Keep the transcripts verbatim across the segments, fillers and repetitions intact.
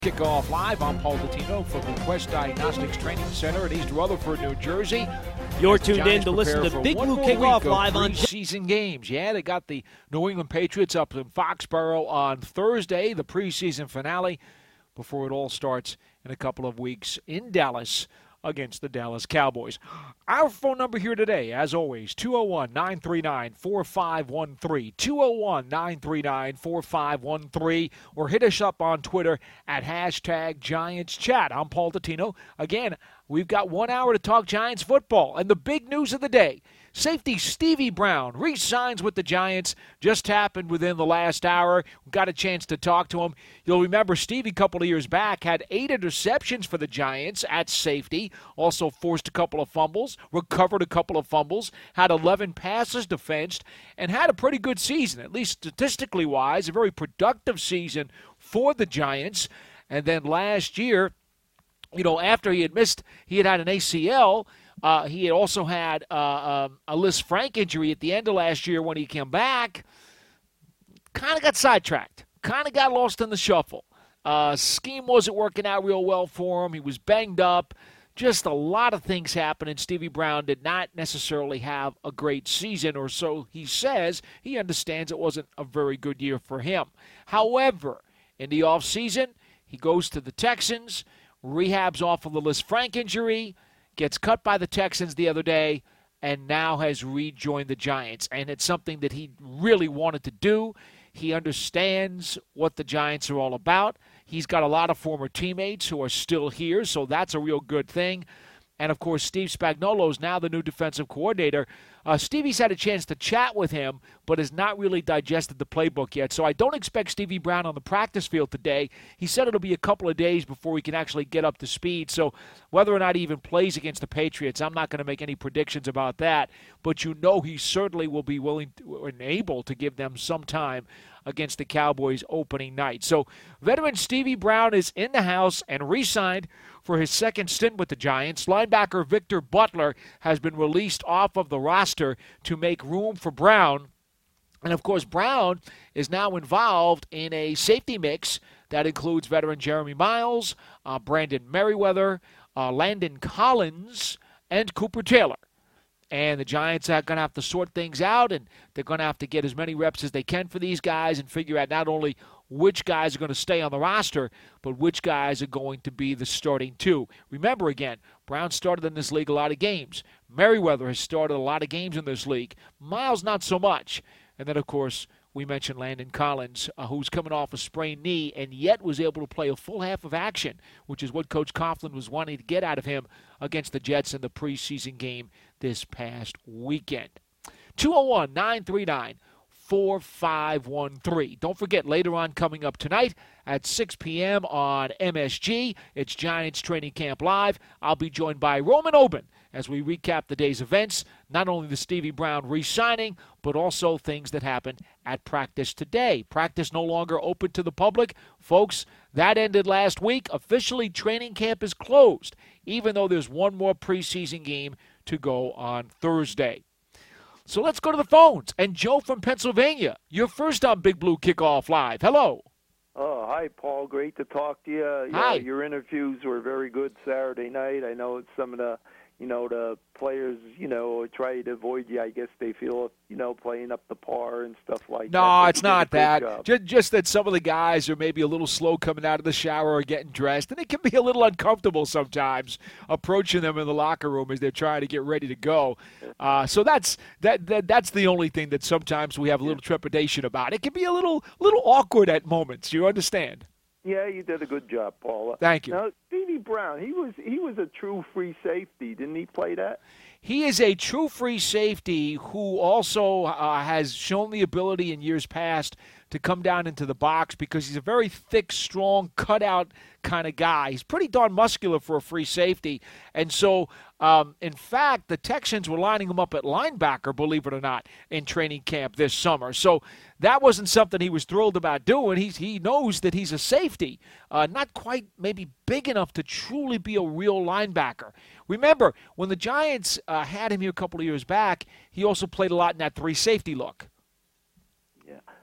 Kickoff live. I'm Paul Dottino from the Quest Diagnostics Training Center in East Rutherford, New Jersey. You're tuned in to listen to Big Blue Kickoff live on preseason games. Yeah, they got the New England Patriots up in Foxborough on Thursday, the preseason finale, before it all starts in a couple of weeks in Dallas against the Dallas Cowboys. Our phone number here today, as always, two oh one, nine three nine, four five one three, two oh one, nine three nine, four five one three, or hit us up on Twitter at hashtag Giants Chat. I'm Paul Dottino. Again, we've got one hour to talk Giants football, and the big news of the day, safety Stevie Brown re-signs with the Giants. Just happened within the last hour. We got a chance to talk to him. You'll remember Stevie a couple of years back had eight interceptions for the Giants at safety, also forced a couple of fumbles, recovered a couple of fumbles, had eleven passes defensed, and had a pretty good season, at least statistically wise, a very productive season for the Giants. And then last year, you know, after he had missed, he had had an A C L. Uh, he had also had uh, um, a Liz Frank injury at the end of last year when he came back. Kind of got sidetracked. Kind of got lost in the shuffle. Uh, scheme wasn't working out real well for him. He was banged up. Just a lot of things happening. Stevie Brown did not necessarily have a great season, or so he says. He understands it wasn't a very good year for him. However, in the offseason, he goes to the Texans, rehabs off of the Liz Frank injury, gets cut by the Texans the other day, and now has rejoined the Giants. And it's something that he really wanted to do. He understands what the Giants are all about. He's got a lot of former teammates who are still here, so that's a real good thing. And, of course, Steve Spagnuolo is now the new defensive coordinator. Uh, Stevie's had a chance to chat with him, but has not really digested the playbook yet. So I don't expect Stevie Brown on the practice field today. He said it'll be a couple of days before he can actually get up to speed. So whether or not he even plays against the Patriots, I'm not going to make any predictions about that. But you know he certainly will be willing to, and able to give them some time against the Cowboys opening night. So veteran Stevie Brown is in the house and re-signed for his second stint with the Giants. Linebacker Victor Butler has been released off of the roster to make room for Brown. And, of course, Brown is now involved in a safety mix that includes veteran Jeremy Miles, uh, Brandon Merriweather, uh, Landon Collins, and Cooper Taylor. And the Giants are going to have to sort things out, and they're going to have to get as many reps as they can for these guys and figure out not only which guys are going to stay on the roster, but which guys are going to be the starting two. Remember, again, Brown started in this league a lot of games. Merriweather has started a lot of games in this league. Miles, not so much. And then, of course, we mentioned Landon Collins, uh, who's coming off a sprained knee and yet was able to play a full half of action, which is what Coach Coughlin was wanting to get out of him against the Jets in the preseason game this past weekend. two oh one, nine three nine, four five one three. Don't forget, later on coming up tonight at six p.m. on M S G, it's Giants Training Camp Live. I'll be joined by Roman Oben as we recap the day's events, not only the Stevie Brown re-signing, but also things that happened at practice today. Practice no longer open to the public. Folks, that ended last week. Officially, training camp is closed, even though there's one more preseason game to go on Thursday. So let's go to the phones. And Joe from Pennsylvania, you're first on Big Blue Kickoff Live. Hello. Oh, hi, Paul. Great to talk to you. Hi. Yeah, your interviews were very good Saturday night. I know some of the, you know, the players, you know, try to avoid you. I guess they feel, you know, playing up the par and stuff like that. No, But it's you did a not good that. job. Just, just that some of the guys are maybe a little slow coming out of the shower or getting dressed, and it can be a little uncomfortable sometimes approaching them in the locker room as they're trying to get ready to go. Uh, so that's that, that. That's the only thing that sometimes we have a little trepidation about. It can be a little little awkward at moments. You understand? Yeah, you did a good job, Paul. Thank you. Now, Stevie Brown, he was he was a true free safety. Didn't he play that? He is a true free safety who also uh, has shown the ability in years past to come down into the box because he's a very thick, strong, cutout kind of guy. He's pretty darn muscular for a free safety. And so, um, in fact, the Texans were lining him up at linebacker, believe it or not, in training camp this summer. So that wasn't something he was thrilled about doing. He, he knows that he's a safety, uh, not quite maybe big enough to truly be a real linebacker. Remember, when the Giants uh, had him here a couple of years back, he also played a lot in that three safety look. Yeah.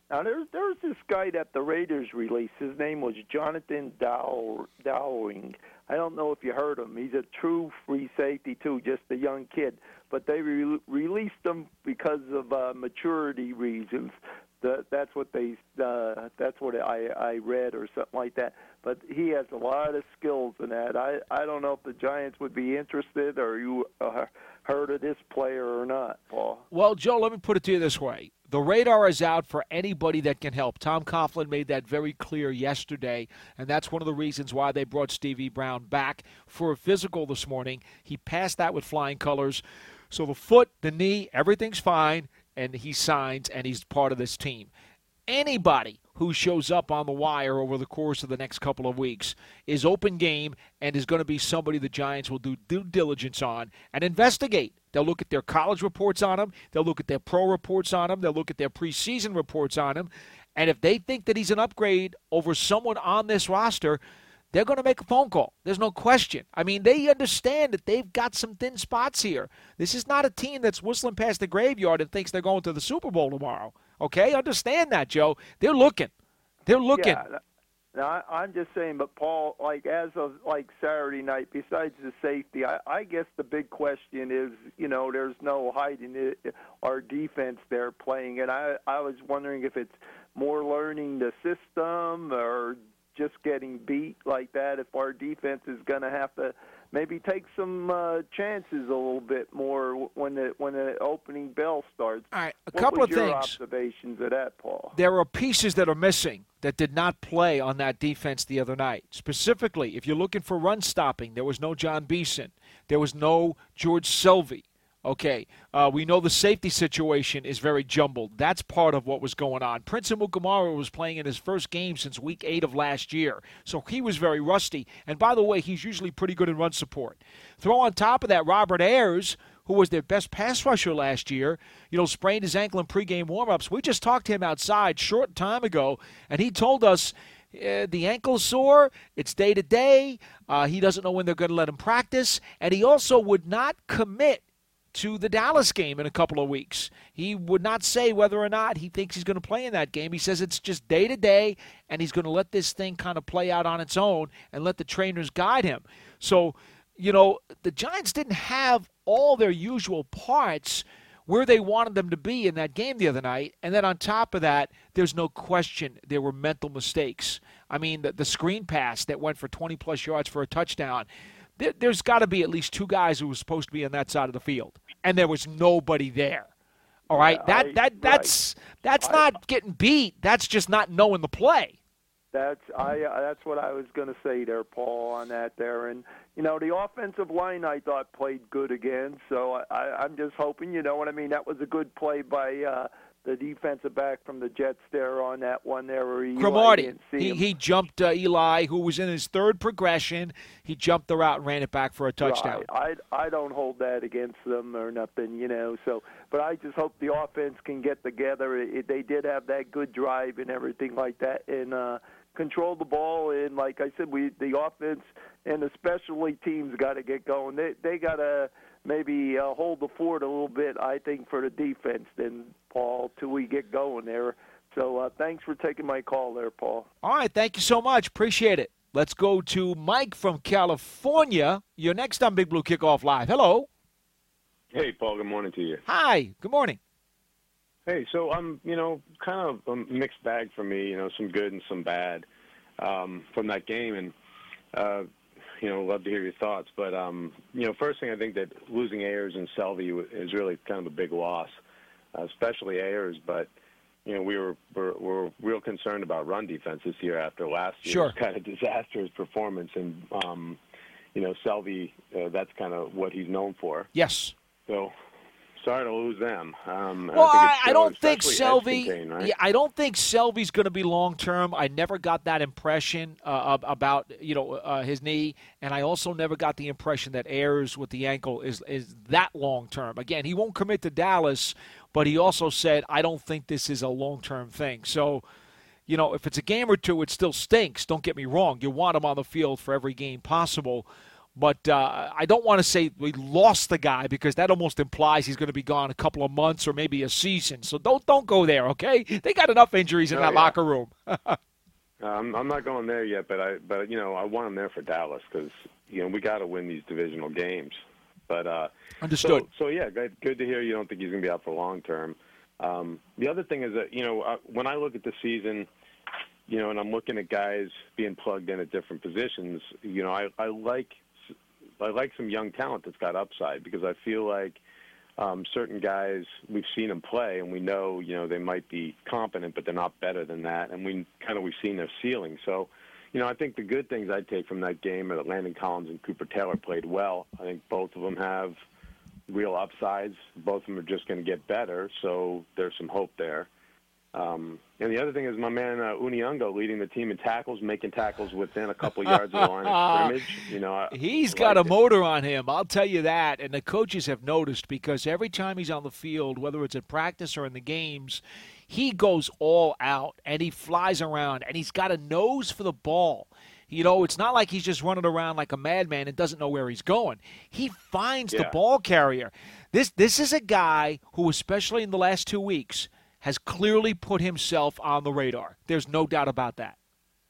Now, there's there's this guy that the Raiders released. His name was Jonathan Dow, Dowling. I don't know if you heard him. He's a true free safety, too, just a young kid. But they re- released him because of uh, maturity reasons. The, that's what they. Uh, that's what I, I read or something like that. But he has a lot of skills in that. I, I don't know if the Giants would be interested, or you uh, heard of this player or not, Paul. Well, Joe, let me put it to you this way. The radar is out for anybody that can help. Tom Coughlin made that very clear yesterday, and that's one of the reasons why they brought Stevie Brown back for a physical this morning. He passed that with flying colors. So the foot, the knee, everything's fine, and he signs, and he's part of this team. Anybody who shows up on the wire over the course of the next couple of weeks is open game and is going to be somebody the Giants will do due diligence on and investigate. They'll look at their college reports on him. They'll look at their pro reports on him. They'll look at their preseason reports on him. And if they think that he's an upgrade over someone on this roster, they're going to make a phone call. There's no question. I mean, they understand that they've got some thin spots here. This is not a team that's whistling past the graveyard and thinks they're going to the Super Bowl tomorrow. Okay? Understand that, Joe. They're looking. They're looking. Yeah. Now, I'm just saying, but Paul, like as of like Saturday night, besides the safety, I, I guess the big question is, you know, there's no hiding it, our defense there playing, and I, I was wondering if it's more learning the system or just getting beat like that. If our defense is going to have to maybe take some uh, chances a little bit more when the when the opening bell starts. All right, a what couple was of your things. Observations of that, Paul? There are pieces that are missing that did not play on that defense the other night. Specifically, if you're looking for run stopping, there was no John Beeson. There was no George Selvey. Okay, uh, we know the safety situation is very jumbled. That's part of what was going on. Prince Amukamara was playing in his first game since week eight of last year, so he was very rusty. And by the way, he's usually pretty good in run support. Throw on top of that Robert Ayers, who was their best pass rusher last year, you know, sprained his ankle in pregame warmups. We just talked to him outside short time ago, and he told us uh, the ankle's sore, it's day-to-day, uh, he doesn't know when they're going to let him practice, and he also would not commit to the Dallas game in a couple of weeks. He would not say whether or not he thinks he's going to play in that game. He says it's just day-to-day, and he's going to let this thing kind of play out on its own and let the trainers guide him. So, you know, the Giants didn't have all their usual parts where they wanted them to be in that game the other night. And then on top of that, there's no question there were mental mistakes. I mean, the, the screen pass that went for twenty-plus yards for a touchdown, there, there's got to be at least two guys who were supposed to be on that side of the field. And there was nobody there. All right? Yeah, that I, that That's right. that's I, not getting beat. That's just not knowing the play. That's I. That's what I was going to say there, Paul, on that there. And, you know, the offensive line, I thought, played good again. So I, I'm just hoping, you know what I mean, that was a good play by uh, the defensive back from the Jets there on that one there where he Cromartie. He, he jumped uh, Eli, who was in his third progression. He jumped the route and ran it back for a touchdown. Right. I, I don't hold that against them or nothing, you know. So, but I just hope the offense can get together. It, they did have that good drive and everything like that, and uh, control the ball. And like I said, we the offense and especially teams got to get going. They they got to maybe uh, hold the fort a little bit, I think, for the defense then, Paul, till we get going there. So uh, thanks for taking my call there, Paul. All right, thank you so much. Appreciate it. Let's go to Mike from California. You're next on Big Blue Kickoff Live. Hello. Hey, Paul. Good morning to you. Hi. Good morning. Hey, so I'm, you know, kind of a mixed bag for me, you know, some good and some bad um, from that game. And, uh, you know, love to hear your thoughts. But, um, you know, first thing, I think that losing Ayers and Selvey is really kind of a big loss, uh, especially Ayers. But, you know, we were, were, were real concerned about run defense this year after last year's sure. kind of disastrous performance. And, um, you know, Selvey, uh, that's kind of what he's known for. Yes. So, sorry to lose them. Um, well, I, I, I don't think Selvey. Selvey. Right? Yeah, I don't think Selvey's going to be long term. I never got that impression uh, about you know uh, his knee, and I also never got the impression that Ayers with the ankle is is that long term. Again, he won't commit to Dallas, but he also said I don't think this is a long term thing. So, you know, if it's a game or two, it still stinks. Don't get me wrong. You want him on the field for every game possible. But uh, I don't want to say we lost the guy because that almost implies he's going to be gone a couple of months or maybe a season. So don't don't go there, okay? They got enough injuries in oh, that yeah. locker room. um, I'm not going there yet, but I but you know I want him there for Dallas because you know we got to win these divisional games. But uh, understood. So, so yeah, good, good to hear you don't think he's going to be out for long term. Um, the other thing is that you know uh, when I look at the season. You know, and I'm looking at guys being plugged in at different positions. You know, I, I like I like some young talent that's got upside because I feel like um, certain guys we've seen them play and we know you know they might be competent, but they're not better than that, and we kind of we've seen their ceiling. So, you know, I think the good things I take from that game are that Landon Collins and Cooper Taylor played well. I think both of them have real upsides. Both of them are just going to get better, so there's some hope there. Um, and the other thing is my man uh, Uniunga leading the team in tackles, making tackles within a couple yards of the line of scrimmage. You know, I, he's I got like a it. motor on him. I'll tell you that. And the coaches have noticed because every time he's on the field, whether it's at practice or in the games, he goes all out and he flies around and he's got a nose for the ball. You know, it's not like he's just running around like a madman and doesn't know where he's going. He finds yeah. the ball carrier. This this is a guy who, especially in the last two weeks, has clearly put himself on the radar. There's no doubt about that.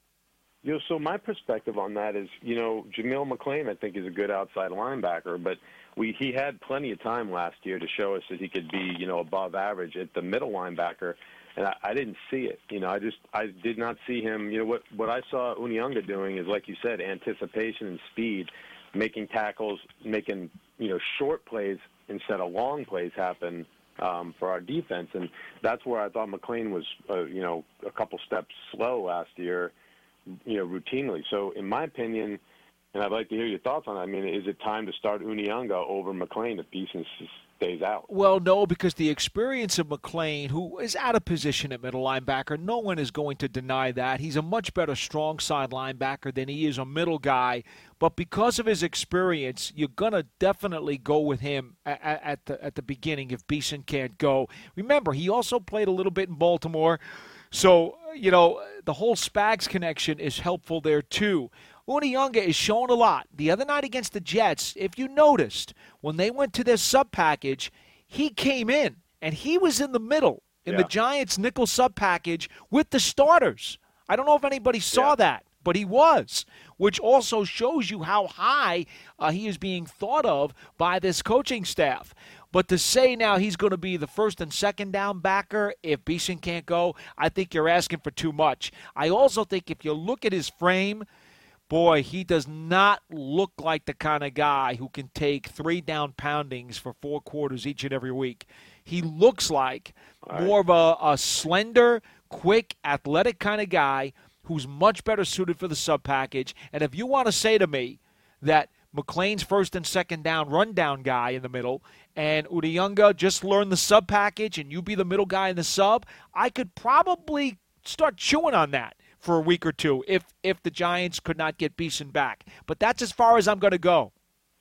You know, so my perspective on that is, you know, Jameel McClain, I think, is a good outside linebacker, but we he had plenty of time last year to show us that he could be, you know, above average at the middle linebacker, and I, I didn't see it. You know, I just I did not see him. You know, what what I saw Uniunga doing is, like you said, anticipation and speed, making tackles, making, you know, short plays instead of long plays happen. Um, for our defense, and that's where I thought McClain was, uh, you know, a couple steps slow last year, you know, routinely. So, in my opinion, and I'd like to hear your thoughts on it. I mean, is it time to start Uniunga over McClain if Beeson stays out? Well, no, because the experience of McClain, who is out of position at middle linebacker, no one is going to deny that. He's a much better strong side linebacker than he is a middle guy. But because of his experience, you're going to definitely go with him at, at the at the beginning if Beeson can't go. Remember, he also played a little bit in Baltimore. So, you know, the whole Spags connection is helpful there too. Uniunga is showing a lot. The other night against the Jets, if you noticed, when they went to their sub package, he came in, and he was in the middle in yeah. the Giants nickel sub package with the starters. I don't know if anybody saw yeah. that, but he was, which also shows you how high uh, he is being thought of by this coaching staff. But to say now he's going to be the first and second down backer if Beeson can't go, I think you're asking for too much. I also think if you look at his frame, boy, he does not look like the kind of guy who can take three down poundings for four quarters each and every week. He looks like right. more of a, a slender, quick, athletic kind of guy who's much better suited for the sub package. And if you want to say to me that McClain's first and second down rundown guy in the middle and Uniunga just learn the sub package and you be the middle guy in the sub, I could probably start chewing on that for a week or two if if the Giants could not get Beeson back. But that's as far as I'm going to go.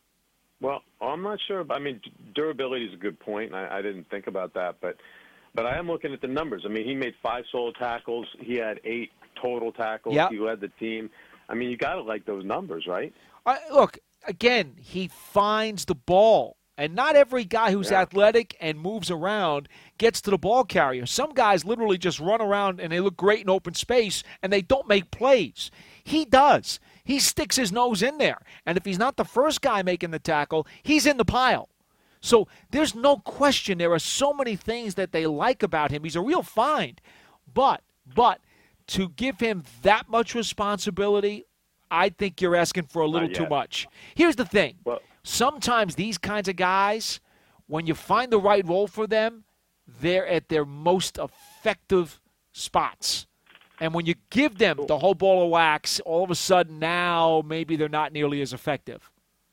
Well, I'm not sure. I mean, durability is a good point, and I, I didn't think about that. But but I am looking at the numbers. I mean, he made five solo tackles. He had eight total tackles. Yep. He led the team. I mean, you got to like those numbers, right? Uh, look, again, he finds the ball. And not every guy who's yeah. athletic and moves around gets to the ball carrier. Some guys literally just run around and they look great in open space and they don't make plays. He does. He sticks his nose in there. And if he's not the first guy making the tackle, he's in the pile. So there's no question there are so many things that they like about him. He's a real find. But, but to give him that much responsibility, I think you're asking for a little too much. Here's the thing. Well, sometimes these kinds of guys, when you find the right role for them, they're at their most effective spots. And when you give them the whole ball of wax, all of a sudden now maybe they're not nearly as effective.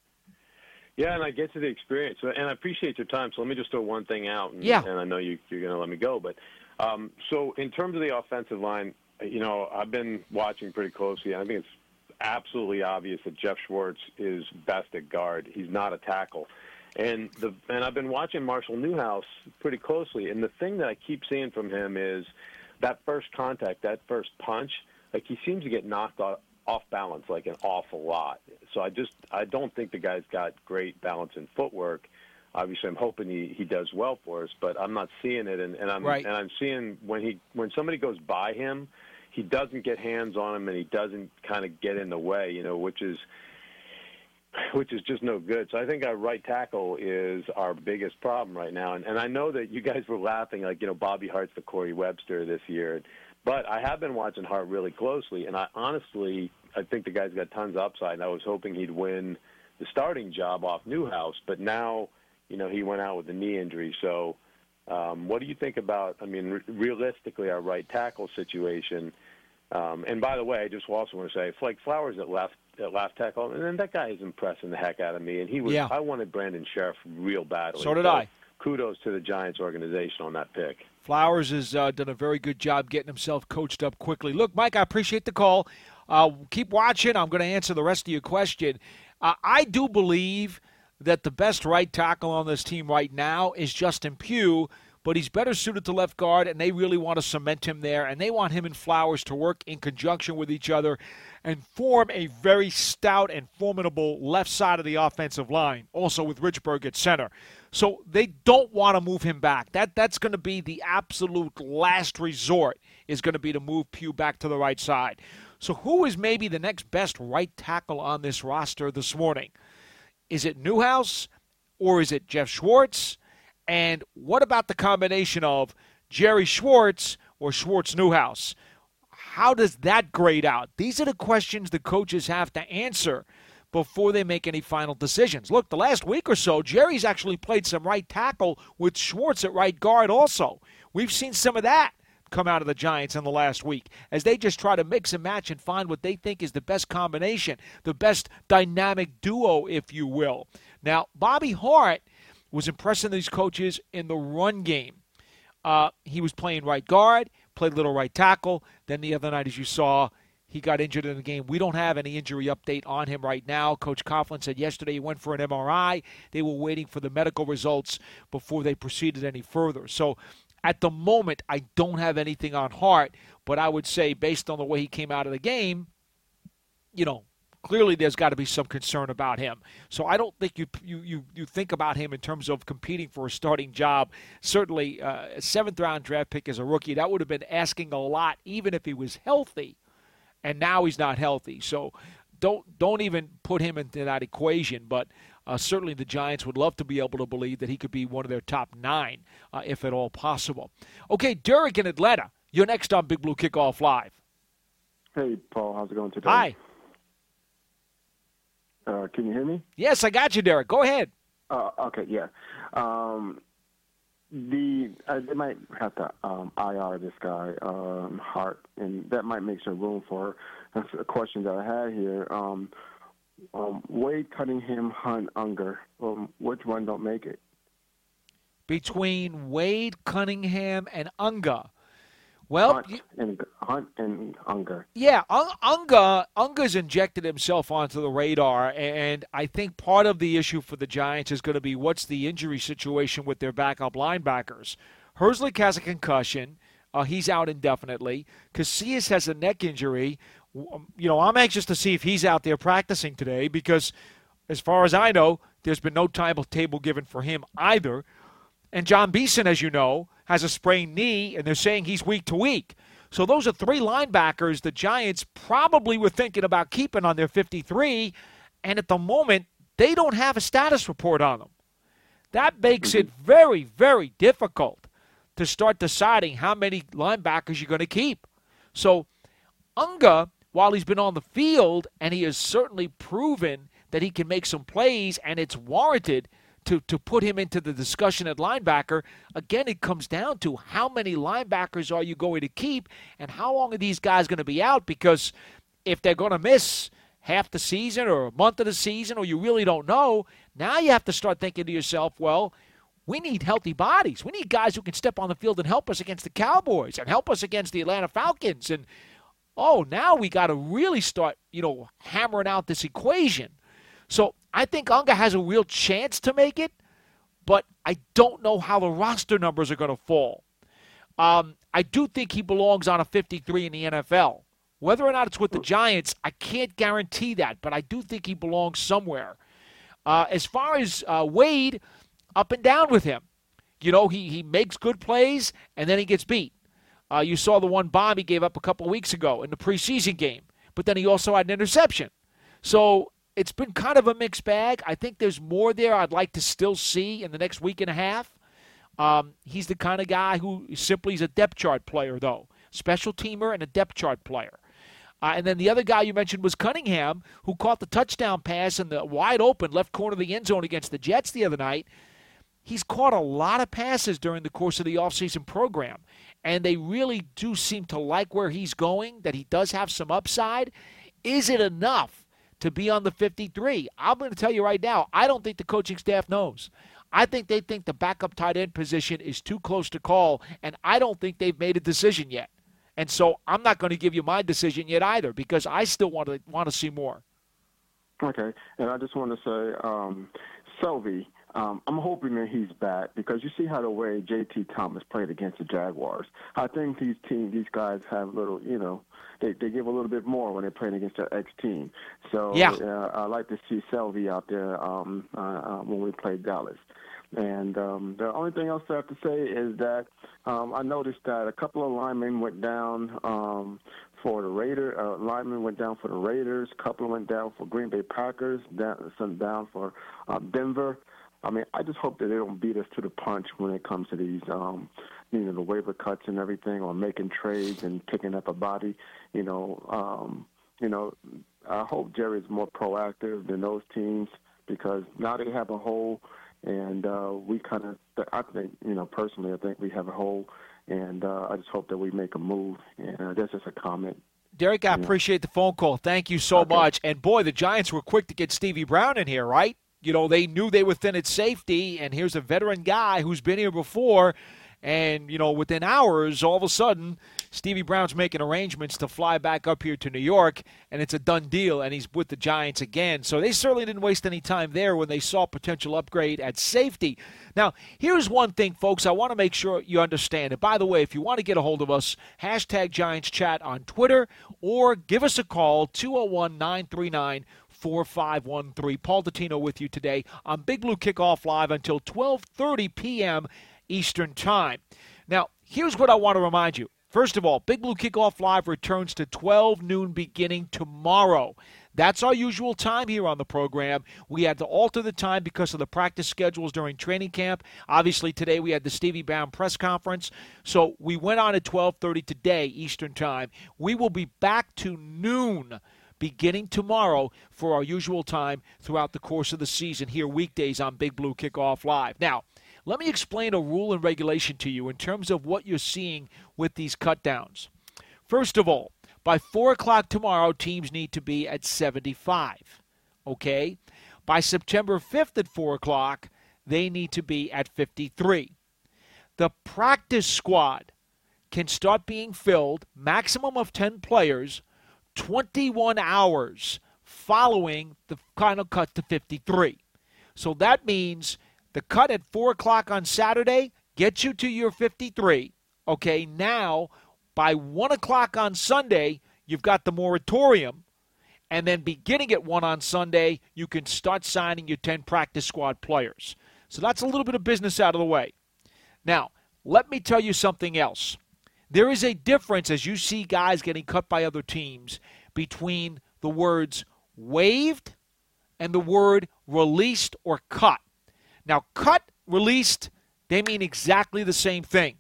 Yeah, and I get to the experience, and I appreciate your time. So let me just throw one thing out, and, yeah. and I know you, you're going to let me go. But um, so in terms of the offensive line, you know, I've been watching pretty closely, and I think it's absolutely obvious that Jeff Schwartz is best at guard. He's not a tackle. And the and I've been watching Marshall Newhouse pretty closely, and the thing that I keep seeing from him is that first contact, that first punch, like he seems to get knocked off, off balance like an awful lot. So I just I don't think the guy's got great balance in footwork. Obviously, I'm hoping he, he does well for us, but I'm not seeing it. And, and I'm right. and I'm seeing when he when somebody goes by him, he doesn't get hands on him and he doesn't kind of get in the way, you know, which is which is just no good. So I think our right tackle is our biggest problem right now. And, and I know that you guys were laughing, like, you know, Bobby Hart's the Corey Webster this year. But I have been watching Hart really closely, and I honestly, I think the guy's got tons of upside, and I was hoping he'd win the starting job off Newhouse. But now, you know, he went out with a knee injury. So um, what do you think about, I mean, re- realistically, our right tackle situation? Um, and by the way, I just also want to say, Flake Flowers at left at left tackle, and then that guy is impressing the heck out of me. And he was, yeah. I wanted Brandon Sheriff real badly. So did so I. Kudos to the Giants organization on that pick. Flowers has uh, done a very good job getting himself coached up quickly. Look, Mike, I appreciate the call. Uh, keep watching. I'm going to answer the rest of your question. Uh, I do believe that the best right tackle on this team right now is Justin Pugh, but he's better suited to left guard, and they really want to cement him there, and they want him and Flowers to work in conjunction with each other and form a very stout and formidable left side of the offensive line, also with Richburg at center. So they don't want to move him back. That That's going to be the absolute last resort, is going to be to move Pugh back to the right side. So who is maybe the next best right tackle on this roster this morning? Is it Newhouse or is it Jeff Schwartz? And what about the combination of Jerry Schwartz or Schwartz Newhouse? How does that grade out? These are the questions the coaches have to answer before they make any final decisions. Look, the last week or so, Jerry's actually played some right tackle with Schwartz at right guard also. We've seen some of that come out of the Giants in the last week as they just try to mix and match and find what they think is the best combination, the best dynamic duo, if you will. Now, Bobby Hart was impressing these coaches in the run game. Uh, he was playing right guard, played little right tackle. Then the other night, as you saw, he got injured in the game. We don't have any injury update on him right now. Coach Coughlin said yesterday he went for an M R I. They were waiting for the medical results before they proceeded any further. So at the moment, I don't have anything on Hart, but I would say based on the way he came out of the game, you know, clearly there's got to be some concern about him. So I don't think you you you, you think about him in terms of competing for a starting job. Certainly uh, a seventh-round draft pick as a rookie, that would have been asking a lot even if he was healthy. And now he's not healthy. So don't don't even put him into that equation. But uh, certainly the Giants would love to be able to believe that he could be one of their top nine, uh, if at all possible. Okay, Derek in Atlanta, you're next on Big Blue Kickoff Live. Hey, Paul. How's it going today? Hi. Uh, can you hear me? Yes, I got you, Derek. Go ahead. Uh, okay, yeah. Um, the uh, they might have to um, I R this guy um, Hart, and that might make some room for that's a question that I had here. Um, um, Wade Cunningham, Hunt, Unger. Um, which one don't make it? Between Wade Cunningham and Unger. Well, Hunt and, Hunt and Unger. Yeah, Unger Unger's injected himself onto the radar, and I think part of the issue for the Giants is going to be what's the injury situation with their backup linebackers. Herzlich has a concussion. Uh, he's out indefinitely. Casillas has a neck injury. You know, I'm anxious to see if he's out there practicing today because, as far as I know, there's been no timetable given for him either. And John Beeson, as you know, has a sprained knee, and they're saying he's week to week. So those are three linebackers the Giants probably were thinking about keeping on their fifty-three, and at the moment, they don't have a status report on them. That makes it very, very difficult to start deciding how many linebackers you're going to keep. So Unger, while he's been on the field, and he has certainly proven that he can make some plays, and it's warranted to, to put him into the discussion at linebacker, again, it comes down to how many linebackers are you going to keep and how long are these guys going to be out, because if they're going to miss half the season or a month of the season or you really don't know, now you have to start thinking to yourself, well, we need healthy bodies. We need guys who can step on the field and help us against the Cowboys and help us against the Atlanta Falcons. And, oh, now we got to really start, you know, hammering out this equation. So I think Unger has a real chance to make it, but I don't know how the roster numbers are going to fall. Um, I do think he belongs on a fifty-three in the N F L. Whether or not it's with the Giants, I can't guarantee that, but I do think he belongs somewhere. Uh, as far as uh, Wade, up and down with him. You know, he, he makes good plays, and then he gets beat. Uh, you saw the one bomb he gave up a couple of weeks ago in the preseason game, but then he also had an interception. So it's been kind of a mixed bag. I think there's more there I'd like to still see in the next week and a half. Um, he's the kind of guy who simply is a depth chart player, though. Special teamer and a depth chart player. Uh, and then the other guy you mentioned was Cunningham, who caught the touchdown pass in the wide open left corner of the end zone against the Jets the other night. He's caught a lot of passes during the course of the offseason program, and they really do seem to like where he's going, that he does have some upside. Is it enough to be on the fifty-three? I'm going to tell you right now, I don't think the coaching staff knows. I think they think the backup tight end position is too close to call, and I don't think they've made a decision yet. And so I'm not going to give you my decision yet either, because I still want to want to see more. Okay, and I just want to say, um, Selvey, Um, I'm hoping that he's back, because you see how the way J T Thomas played against the Jaguars. I think these teams, these guys have a little, you know, they, they give a little bit more when they're playing against their ex-team. So yeah. uh, I like to see Selvey out there um, uh, uh, when we play Dallas. And um, the only thing else I have to say is that um, I noticed that a couple of linemen went down um, for the Raiders. Uh, linemen went down for the Raiders. A couple went down for Green Bay Packers. Down, some down for uh, Denver. I mean, I just hope that they don't beat us to the punch when it comes to these, um, you know, the waiver cuts and everything, or making trades and picking up a body. You know, um, you know, I hope Jerry's more proactive than those teams, because now they have a hole, and uh, we kind of, I think, you know, personally, I think we have a hole, and uh, I just hope that we make a move. And uh, that's just a comment. Derek, I yeah. appreciate the phone call. Thank you so okay. much. And boy, the Giants were quick to get Stevie Brown in here, right? You know, they knew they were thin at safety, and here's a veteran guy who's been here before. And, you know, within hours, all of a sudden, Stevie Brown's making arrangements to fly back up here to New York, and it's a done deal, and he's with the Giants again. So they certainly didn't waste any time there when they saw potential upgrade at safety. Now, here's one thing, folks, I want to make sure you understand. And by the way, if you want to get a hold of us, hashtag Giants Chat on Twitter, or give us a call, two oh one, nine three nine, four five one three. Paul Dottino with you today on Big Blue Kickoff Live until twelve thirty p.m. Eastern Time. Now, here's what I want to remind you. First of all, Big Blue Kickoff Live returns to twelve noon beginning tomorrow. That's our usual time here on the program. We had to alter the time because of the practice schedules during training camp. Obviously, today we had the Stevie Brown press conference. So we went on at twelve thirty today, Eastern Time. We will be back to noon beginning tomorrow for our usual time throughout the course of the season here weekdays on Big Blue Kickoff Live. Now, let me explain a rule and regulation to you in terms of what you're seeing with these cutdowns. First of all, by four o'clock tomorrow, teams need to be at seventy-five, okay? By September fifth at four o'clock, they need to be at fifty-three. The practice squad can start being filled, maximum of ten players, twenty-one hours following the final cut to fifty-three. So that means the cut at four o'clock on Saturday gets you to your fifty-three. Okay, now by one o'clock on Sunday, you've got the moratorium. And then beginning at one on Sunday, you can start signing your ten practice squad players. So that's a little bit of business out of the way. Now, let me tell you something else. There is a difference, as you see guys getting cut by other teams, between the words waived and the word released or cut. Now, cut, released, they mean exactly the same thing.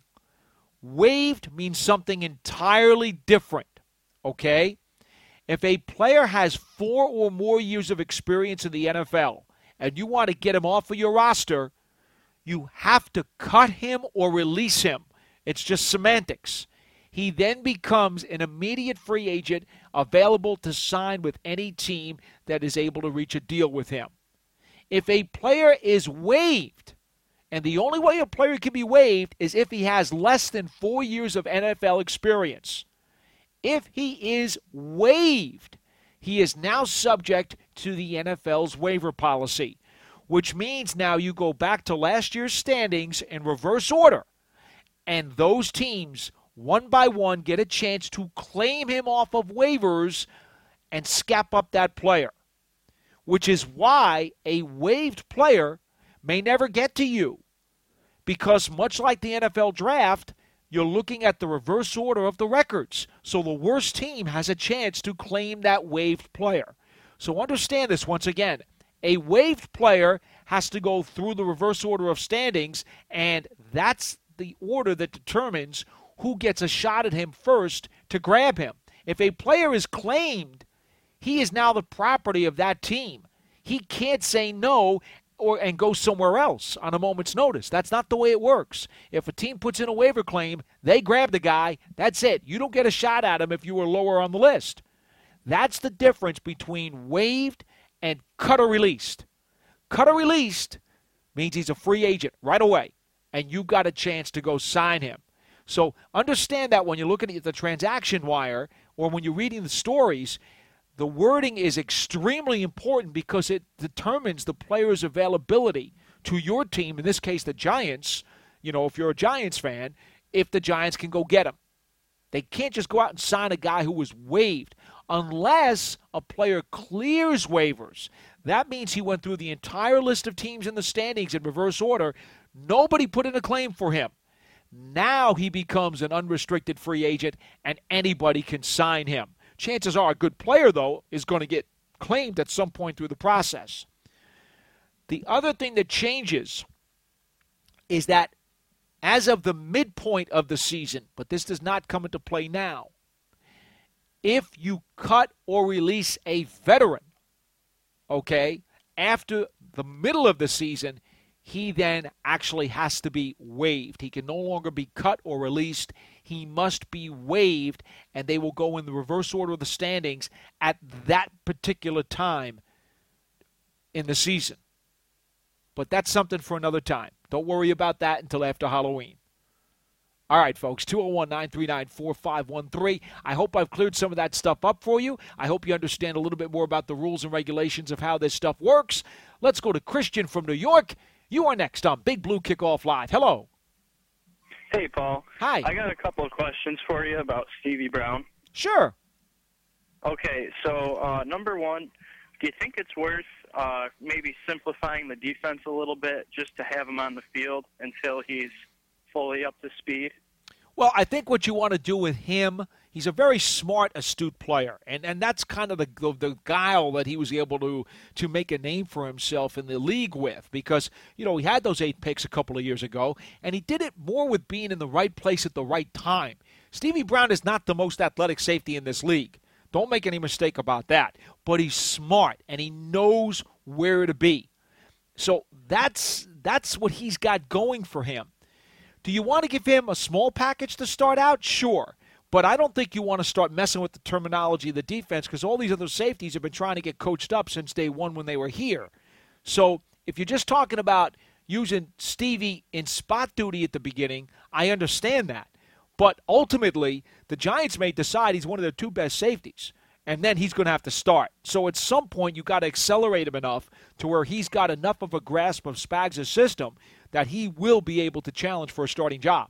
Waived means something entirely different, okay? If a player has four or more years of experience in the N F L and you want to get him off of your roster, you have to cut him or release him. It's just semantics. He then becomes an immediate free agent available to sign with any team that is able to reach a deal with him. If a player is waived, and the only way a player can be waived is if he has less than four years of N F L experience. If he is waived, he is now subject to the N F L's waiver policy, which means now you go back to last year's standings in reverse order, and those teams one by one, get a chance to claim him off of waivers and scap up that player, which is why a waived player may never get to you, because much like the N F L draft, you're looking at the reverse order of the records. So the worst team has a chance to claim that waived player. So understand this once again. A waived player has to go through the reverse order of standings, and that's the order that determines who gets a shot at him first to grab him. If a player is claimed, he is now the property of that team. He can't say no or and go somewhere else on a moment's notice. That's not the way it works. If a team puts in a waiver claim, they grab the guy. That's it. You don't get a shot at him if you were lower on the list. That's the difference between waived and cut or released. Cut or released means he's a free agent right away, and you got a chance to go sign him. So understand that when you're looking at the transaction wire or when you're reading the stories, the wording is extremely important because it determines the player's availability to your team, in this case the Giants. You know, if you're a Giants fan, if the Giants can go get him. They can't just go out and sign a guy who was waived unless a player clears waivers. That means he went through the entire list of teams in the standings in reverse order. Nobody put in a claim for him. Now he becomes an unrestricted free agent, and anybody can sign him. Chances are a good player, though, is going to get claimed at some point through the process. The other thing that changes is that as of the midpoint of the season, but this does not come into play now, if you cut or release a veteran, okay, after the middle of the season, he then actually has to be waived. He can no longer be cut or released. He must be waived, and they will go in the reverse order of the standings at that particular time in the season. But that's something for another time. Don't worry about that until after Halloween. All right, folks, two oh one, nine three nine, four five one three. I hope I've cleared some of that stuff up for you. I hope you understand a little bit more about the rules and regulations of how this stuff works. Let's go to Christian from New York. You are next on Big Blue Kickoff Live. Hello. Hey, Paul. Hi. I got a couple of questions for you about Stevie Brown. Sure. Okay, so uh, number one, do you think it's worth uh, maybe simplifying the defense a little bit just to have him on the field until he's fully up to speed? Well, I think what you want to do with him, he's a very smart, astute player, and and that's kind of the the, the guile that he was able to to make a name for himself in the league with, because, you know, he had those eight picks a couple of years ago, and he did it more with being in the right place at the right time. Stevie Brown is not the most athletic safety in this league. Don't make any mistake about that. But he's smart, and he knows where to be. So that's that's what he's got going for him. Do you want to give him a small package to start out? Sure. But I don't think you want to start messing with the terminology of the defense, because all these other safeties have been trying to get coached up since day one when they were here. So if you're just talking about using Stevie in spot duty at the beginning, I understand that. But ultimately, the Giants may decide he's one of their two best safeties, and then he's going to have to start. So at some point, you've got to accelerate him enough to where he's got enough of a grasp of Spags' system that he will be able to challenge for a starting job.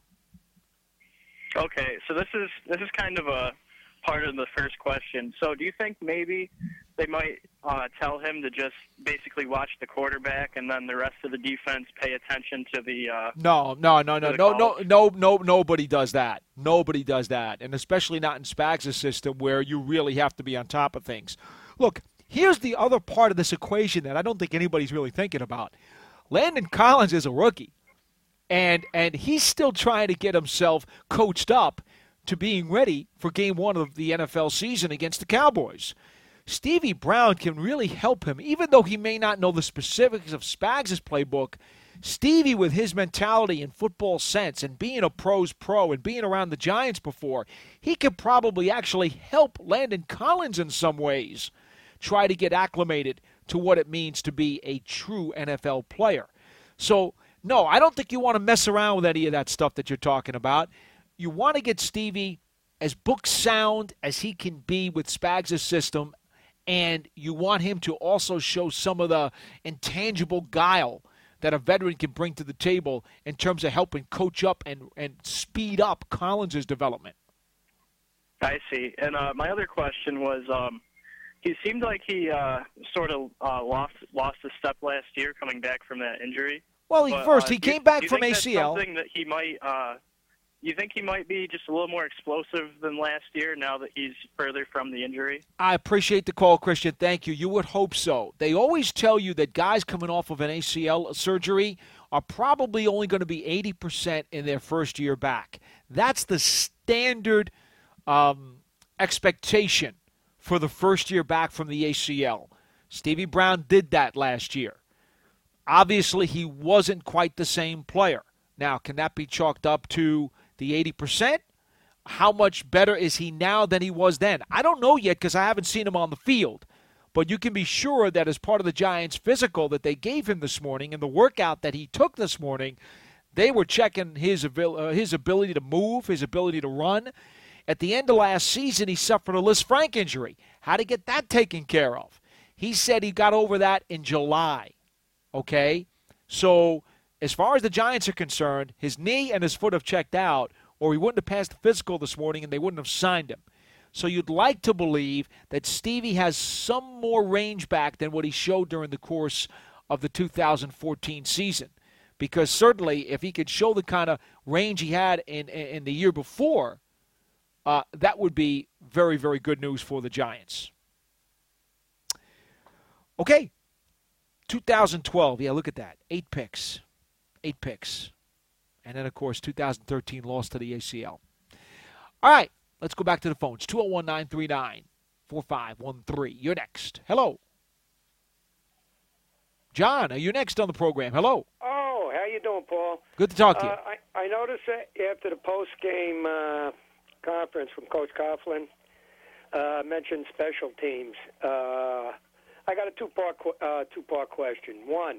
Okay, so this is this is kind of a part of the first question. So do you think maybe they might uh, tell him to just basically watch the quarterback and then the rest of the defense pay attention to the uh, No, no, no, no, no, no, no, no, nobody does that. Nobody does that, and especially not in Spags' system where you really have to be on top of things. Look, here's the other part of this equation that I don't think anybody's really thinking about. Landon Collins is a rookie, and and he's still trying to get himself coached up to being ready for game one of the N F L season against the Cowboys. Stevie Brown can really help him, even though he may not know the specifics of Spags' playbook. Stevie, with his mentality and football sense and being a pro's pro and being around the Giants before, he could probably actually help Landon Collins in some ways try to get acclimated to what it means to be a true N F L player. So, no, I don't think you want to mess around with any of that stuff that you're talking about. You want to get Stevie as book sound as he can be with Spags' system, and you want him to also show some of the intangible guile that a veteran can bring to the table in terms of helping coach up and, and speed up Collins' development. I see. And uh, my other question was, um, he seemed like he uh, sort of uh, lost lost a step last year coming back from that injury. Well, he, but, first, uh, he do came you, back do you from think A C L. That's something that he might uh, – you think he might be just a little more explosive than last year now that he's further from the injury? I appreciate the call, Christian. Thank you. You would hope so. They always tell you that guys coming off of an A C L surgery are probably only going to be eighty percent in their first year back. That's the standard um, expectation for the first year back from the A C L. Stevie Brown did that last year. Obviously, he wasn't quite the same player. Now, can that be chalked up to the eighty percent? How much better is he now than he was then? I don't know yet because I haven't seen him on the field. But you can be sure that as part of the Giants' physical that they gave him this morning and the workout that he took this morning, they were checking his, uh, his ability to move, his ability to run. At the end of last season, he suffered a Liz Frank injury. How to get that taken care of? He said he got over that in July. Okay? So as far as the Giants are concerned, his knee and his foot have checked out, or he wouldn't have passed the physical this morning and they wouldn't have signed him. So you'd like to believe that Stevie has some more range back than what he showed during the course of the two thousand fourteen season. Because certainly if he could show the kind of range he had in, in the year before, uh, that would be very, very good news for the Giants. Okay, two thousand twelve, yeah, look at that. Eight picks. Eight picks. And then, of course, two thousand thirteen loss to the A C L. All right, let's go back to the phones. two oh one, nine three nine, four five one three. You're next. Hello. John, are you next on the program? Hello. Oh, how you doing, Paul? Good to talk to you. Uh, I, I noticed that after the post-game uh, conference from Coach Coughlin, uh, mentioned special teams. Uh, I got a two-part uh, two-part question. One,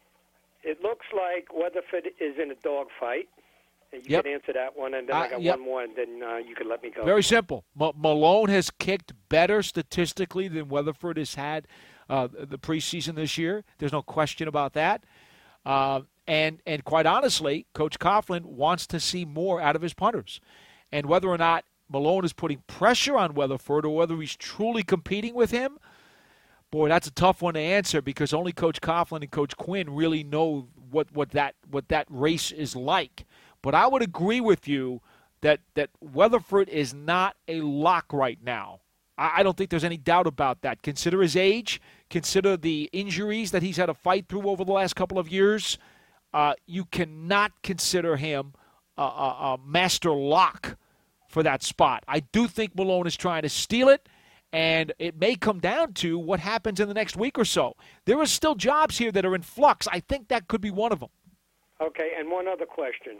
it looks like Weatherford is in a dogfight. You Yep. can answer that one, and then Uh, I got yep. one more, and then uh, you can let me go. Very simple. M- Malone has kicked better statistically than Weatherford has had uh, the preseason this year. There's no question about that. Uh, and and quite honestly, Coach Coughlin wants to see more out of his punters. And whether or not Malone is putting pressure on Weatherford or whether he's truly competing with him, boy, that's a tough one to answer because only Coach Coughlin and Coach Quinn really know what, what that what that race is like. But I would agree with you that, that Weatherford is not a lock right now. I, I don't think there's any doubt about that. Consider his age. Consider the injuries that he's had to fight through over the last couple of years. Uh, you cannot consider him a, a, a master lock for that spot. I do think Malone is trying to steal it, and it may come down to what happens in the next week or so. There are still jobs here that are in flux. I think that could be one of them. Okay, and one other question.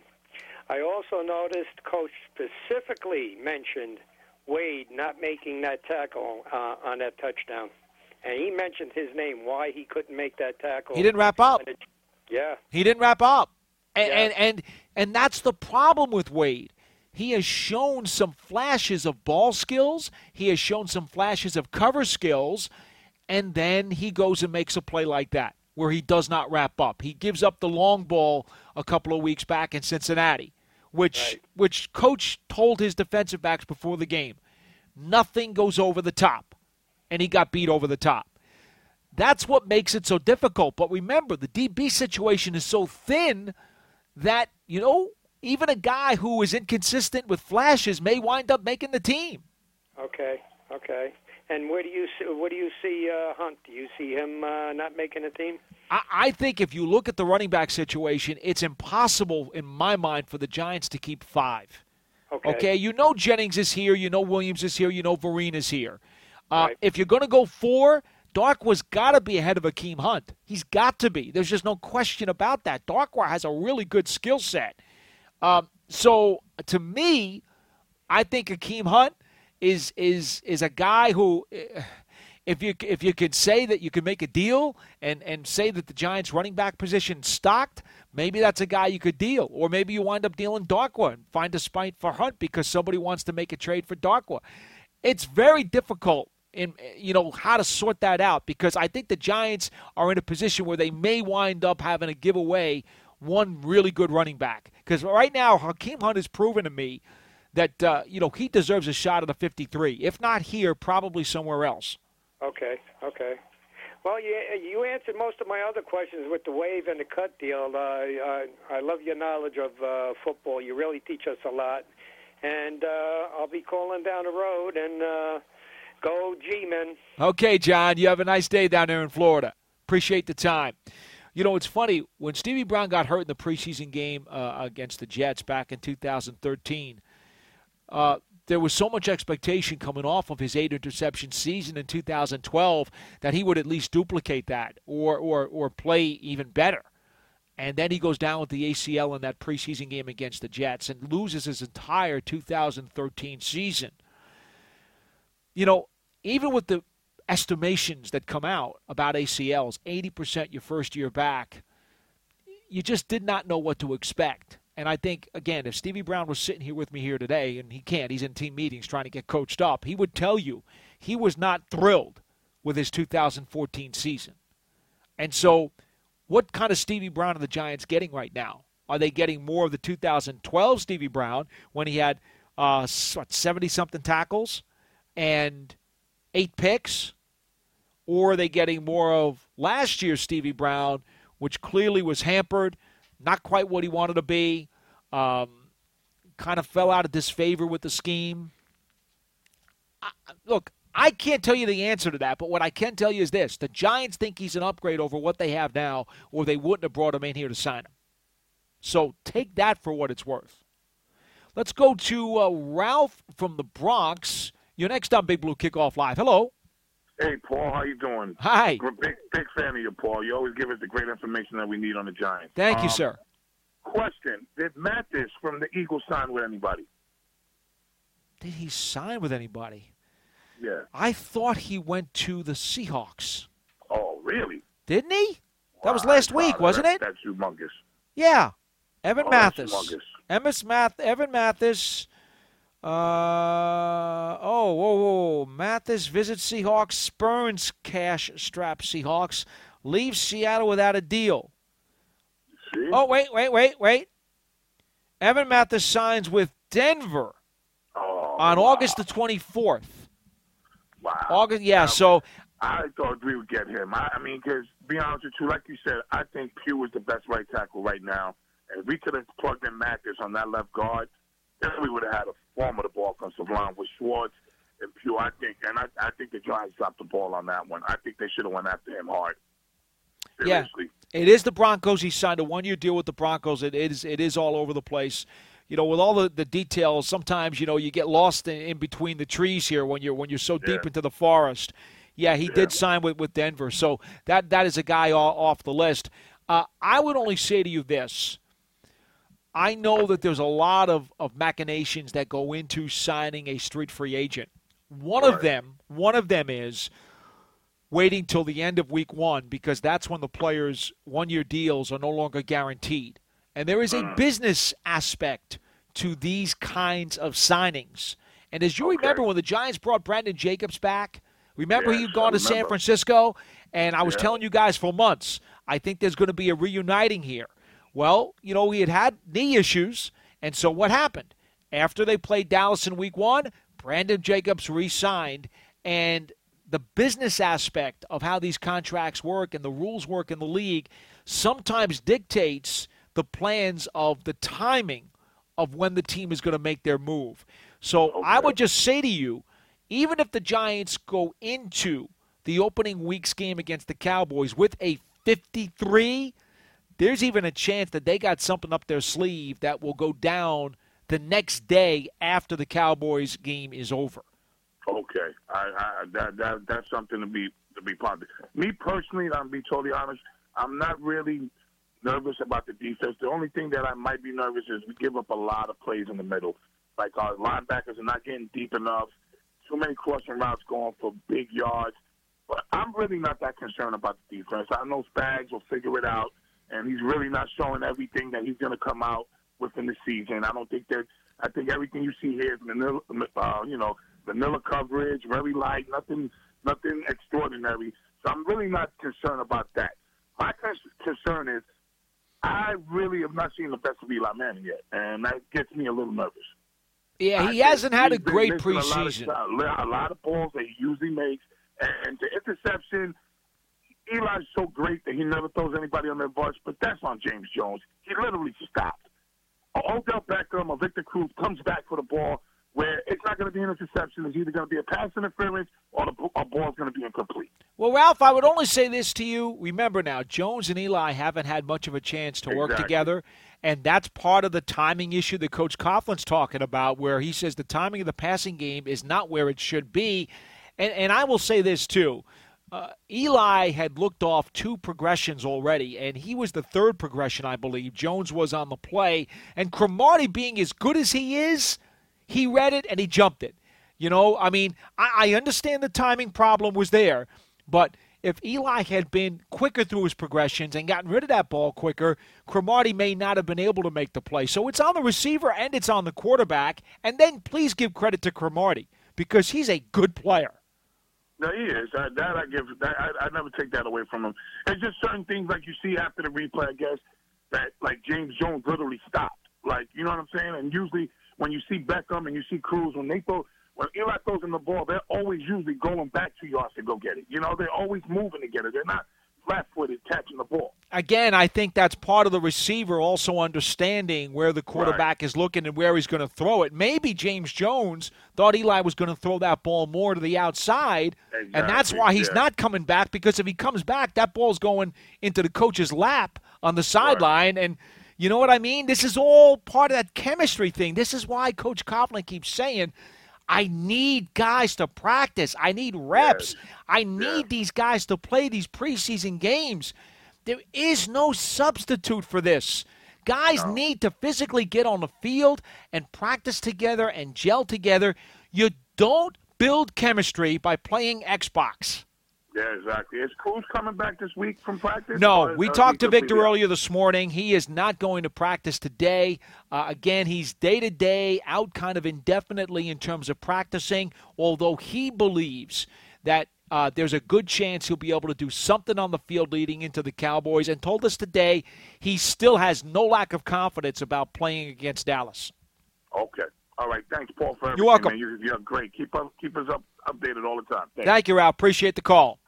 I also noticed Coach specifically mentioned Wade not making that tackle uh, on that touchdown. And he mentioned his name, why he couldn't make that tackle. He didn't wrap up. Yeah. He didn't wrap up. And, Yeah. and, and, and that's the problem with Wade. He has shown some flashes of ball skills. He has shown some flashes of cover skills. And then he goes and makes a play like that where he does not wrap up. He gives up the long ball a couple of weeks back in Cincinnati, which Right. which Coach told his defensive backs before the game, nothing goes over the top. And he got beat over the top. That's what makes it so difficult. But remember, the D B situation is so thin that, you know, even a guy who is inconsistent with flashes may wind up making the team. Okay, okay. And where do you see, where do you see uh, Hunt? Do you see him uh, not making a team? I, I think if you look at the running back situation, it's impossible in my mind for the Giants to keep five. Okay. Okay, you know Jennings is here, you know Williams is here, you know Vereen is here. Uh, Right. If you're going to go four, Darkwa's got to be ahead of Akeem Hunt. He's got to be. There's just no question about that. Darkwa has a really good skill set. Um, so to me, I think Akeem Hunt is is is a guy who, if you if you could say that you could make a deal and, and say that the Giants' running back position stocked, maybe that's a guy you could deal. Or maybe you wind up dealing Darkwa and find a spite for Hunt because somebody wants to make a trade for Darkwa. It's very difficult in you know how to sort that out, because I think the Giants are in a position where they may wind up having to give away one really good running back. Because right now, Hakeem Hunt has proven to me that uh, you know he deserves a shot at a fifty-three. If not here, probably somewhere else. Okay, okay. Well, you you answered most of my other questions with the waive and the cut deal. Uh, I, I love your knowledge of uh, football. You really teach us a lot. And uh, I'll be calling down the road, and uh, go G-Men. Okay, John, you have a nice day down there in Florida. Appreciate the time. You know, it's funny, when Stevie Brown got hurt in the preseason game uh, against the Jets back in two thousand thirteen, uh, there was so much expectation coming off of his eight-interception season in two thousand twelve that he would at least duplicate that or, or, or play even better. And then he goes down with the A C L in that preseason game against the Jets and loses his entire two thousand thirteen season. You know, even with the estimations that come out about A C Ls, eighty percent your first year back, you just did not know what to expect. And I think, again, if Stevie Brown was sitting here with me here today, and he can't, he's in team meetings trying to get coached up, he would tell you he was not thrilled with his two thousand fourteen season. And so what kind of Stevie Brown are the Giants getting right now? Are they getting more of the two thousand twelve Stevie Brown when he had uh, what, seventy-something tackles and eight picks? Or are they getting more of last year's Stevie Brown, which clearly was hampered, not quite what he wanted to be, um, kind of fell out of disfavor with the scheme? I, look, I can't tell you the answer to that, but what I can tell you is this. The Giants think he's an upgrade over what they have now, or they wouldn't have brought him in here to sign him. So take that for what it's worth. Let's go to uh, Ralph from the Bronx. You're next on Big Blue Kickoff Live. Hello. Hey, Paul. How you doing? Hi. Big, big fan of you, Paul. You always give us the great information that we need on the Giants. Thank you, um, sir. Question. Did Mathis from the Eagles sign with anybody? Did he sign with anybody? Yeah. I thought he went to the Seahawks. Oh, really? Didn't he? That wow, was last week, wow, wasn't that, it? That's humongous. Yeah. Evan oh, Mathis. That's humongous. Evan Math. Evan Mathis. Uh oh, whoa, whoa, Mathis visits Seahawks, spurns cash strap Seahawks, leaves Seattle without a deal. See? Oh, wait, wait, wait, wait. Evan Mathis signs with Denver oh, on wow. August the twenty-fourth. Wow. August, yeah, um, so. I thought we would get him. I, I mean, because, to be honest with you, like you said, I think Pugh is the best right tackle right now. And if we could have plugged in Mathis on that left guard, then we would have had a formidable offensive line with Schwartz and Pugh. I think, and I, I think the Giants dropped the ball on that one. I think they should have went after him hard. Seriously. Yeah, it is the Broncos. He signed a one-year deal with the Broncos. It is it is all over the place. You know, with all the, the details, sometimes, you know, you get lost in, in between the trees here when you're when you're so Yeah. deep into the forest. Yeah, he Yeah. did sign with, with Denver. So that that is a guy off, off the list. Uh, I would only say to you this. I know that there's a lot of, of machinations that go into signing a street free agent. One Right. of them, one of them is waiting till the end of week one, because that's when the players' one-year deals are no longer guaranteed. And there is a Mm. business aspect to these kinds of signings. And as you Okay. remember, when the Giants brought Brandon Jacobs back, remember Yes, he'd gone I to San remember. Francisco? And I was Yeah. telling you guys for months, I think there's going to be a reuniting here. Well, you know, he had had knee issues, and so what happened? After they played Dallas in week one, Brandon Jacobs re-signed, and the business aspect of how these contracts work and the rules work in the league sometimes dictates the plans of the timing of when the team is going to make their move. So Okay. I would just say to you, even if the Giants go into the opening week's game against the Cowboys with a fifty-three, there's even a chance that they got something up their sleeve that will go down the next day after the Cowboys game is over. Okay, I, I, that, that that's something to be to be positive. Me personally, I'm be totally honest. I'm not really nervous about the defense. The only thing that I might be nervous is we give up a lot of plays in the middle. Like our linebackers are not getting deep enough. Too many crossing routes going for big yards. But I'm really not that concerned about the defense. I know Spags will figure it out, and he's really not showing everything that he's going to come out with in the season. I don't think that. I think everything you see here is vanilla, uh, you know, vanilla coverage, very light, nothing, nothing extraordinary. So I'm really not concerned about that. My concern is I really have not seen the best of Eli Manning yet, and that gets me a little nervous. Yeah, he I hasn't had a great preseason. A lot, of, a lot of balls that he usually makes, and the interception, Eli's so great that he never throws anybody on their bus, but that's on James Jones. He literally stopped. Odell Beckham or Victor Cruz comes back for the ball where it's not going to be an interception. It's either going to be a pass interference or the a ball's going to be incomplete. Well, Ralph, I would only say this to you. Remember now, Jones and Eli haven't had much of a chance to work exactly. together, and that's part of the timing issue that Coach Coughlin's talking about, where he says the timing of the passing game is not where it should be. And, and I will say this, too. Uh, Eli had looked off two progressions already, and he was the third progression, I believe. Jones was on the play. And Cromartie, being as good as he is, he read it and he jumped it. You know, I mean, I, I understand the timing problem was there, but if Eli had been quicker through his progressions and gotten rid of that ball quicker, Cromartie may not have been able to make the play. So it's on the receiver and it's on the quarterback. And then please give credit to Cromartie because he's a good player. No, he is. Uh, that I give. That, I, I never take that away from him. It's just certain things like you see after the replay, I guess, that like James Jones literally stopped. Like, you know what I'm saying? And usually when you see Beckham and you see Cruz, when they throw, when Eli throws in the ball, they're always usually going back two yards to go get it. You know, they're always moving to get it. They're not flat-footed catching the ball. Again, I think that's part of the receiver also understanding where the quarterback right. is looking and where he's going to throw it. Maybe James Jones thought Eli was going to throw that ball more to the outside, exactly. and that's why he's yeah. not coming back, because if he comes back, that ball's going into the coach's lap on the sideline, right. and you know what I mean? This is all part of that chemistry thing. This is why Coach Coughlin keeps saying, I need guys to practice. I need reps. Yes. I need yeah. these guys to play these preseason games. There is no substitute for this. Guys no. need to physically get on the field and practice together and gel together. You don't build chemistry by playing Xbox. Yeah, exactly. Is Cruz coming back this week from practice? No, we talked to Victor earlier this morning. He is not going to practice today. Uh, again, he's day-to-day, out kind of indefinitely in terms of practicing, although he believes that uh, there's a good chance he'll be able to do something on the field leading into the Cowboys, and told us today he still has no lack of confidence about playing against Dallas. Okay. All right. Thanks, Paul, for everything. You're welcome. Man. You're, you're great. Keep, up, keep us up, updated all the time. Thanks. Thank you, Ralph. Appreciate the call.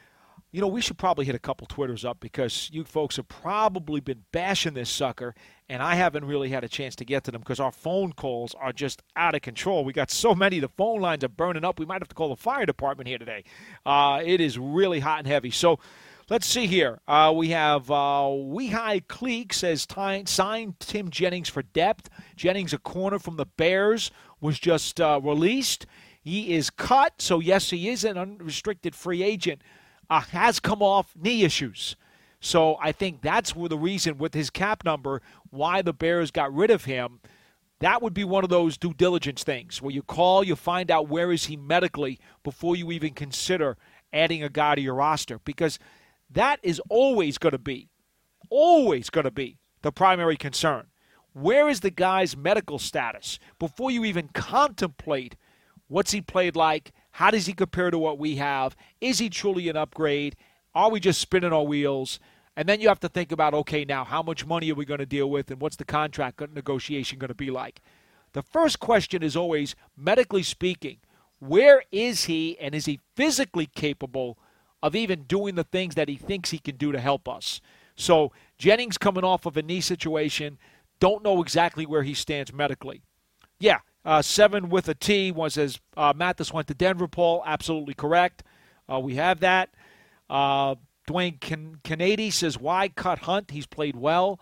You know, we should probably hit a couple Twitters up because you folks have probably been bashing this sucker, and I haven't really had a chance to get to them because our phone calls are just out of control. We got so many, the phone lines are burning up. We might have to call the fire department here today. Uh, it is really hot and heavy. So let's see here. Uh, we have uh, Weehai Cleek says signed Tim Jennings for depth. Jennings, a corner from the Bears, was just uh, released. He is cut, so yes, he is an unrestricted free agent. Uh, has come off knee issues. So I think that's where the reason with his cap number why the Bears got rid of him. That would be one of those due diligence things where you call, you find out where is he medically before you even consider adding a guy to your roster, because that is always going to be, always going to be the primary concern. Where is the guy's medical status before you even contemplate what's he played like? How does he compare to what we have? Is he truly an upgrade? Are we just spinning our wheels? And then you have to think about, okay, now how much money are we going to deal with and what's the contract negotiation going to be like? The first question is always, medically speaking, where is he and is he physically capable of even doing the things that he thinks he can do to help us? So Jennings coming off of a knee situation, don't know exactly where he stands medically. Yeah. Uh, seven with a T one says uh, Mathis went to Denver, Paul. Absolutely correct. Uh, we have that. Uh, Dwayne Can- Kennedy says, why cut Hunt? He's played well.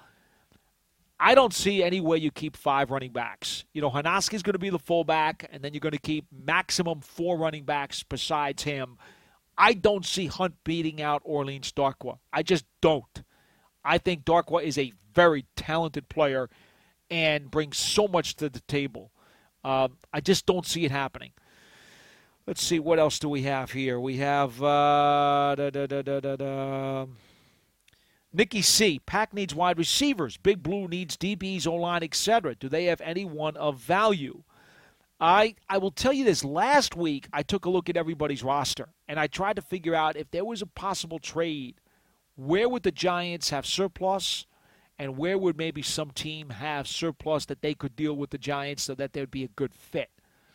I don't see any way you keep five running backs. You know, Hanoski's going to be the fullback, and then you're going to keep maximum four running backs besides him. I don't see Hunt beating out Orleans Darkwa. I just don't. I think Darkwa is a very talented player and brings so much to the table. Uh, I just don't see it happening. Let's see, what else do we have here? We have uh, da, da, da, da, da, da. Nikki C. Pack needs wide receivers. Big Blue needs D Bs, O-line, et cetera. Do they have anyone of value? I, I will tell you this. Last week, I took a look at everybody's roster, and I tried to figure out if there was a possible trade, where would the Giants have surplus, and where would maybe some team have surplus that they could deal with the Giants so that there would be a good fit.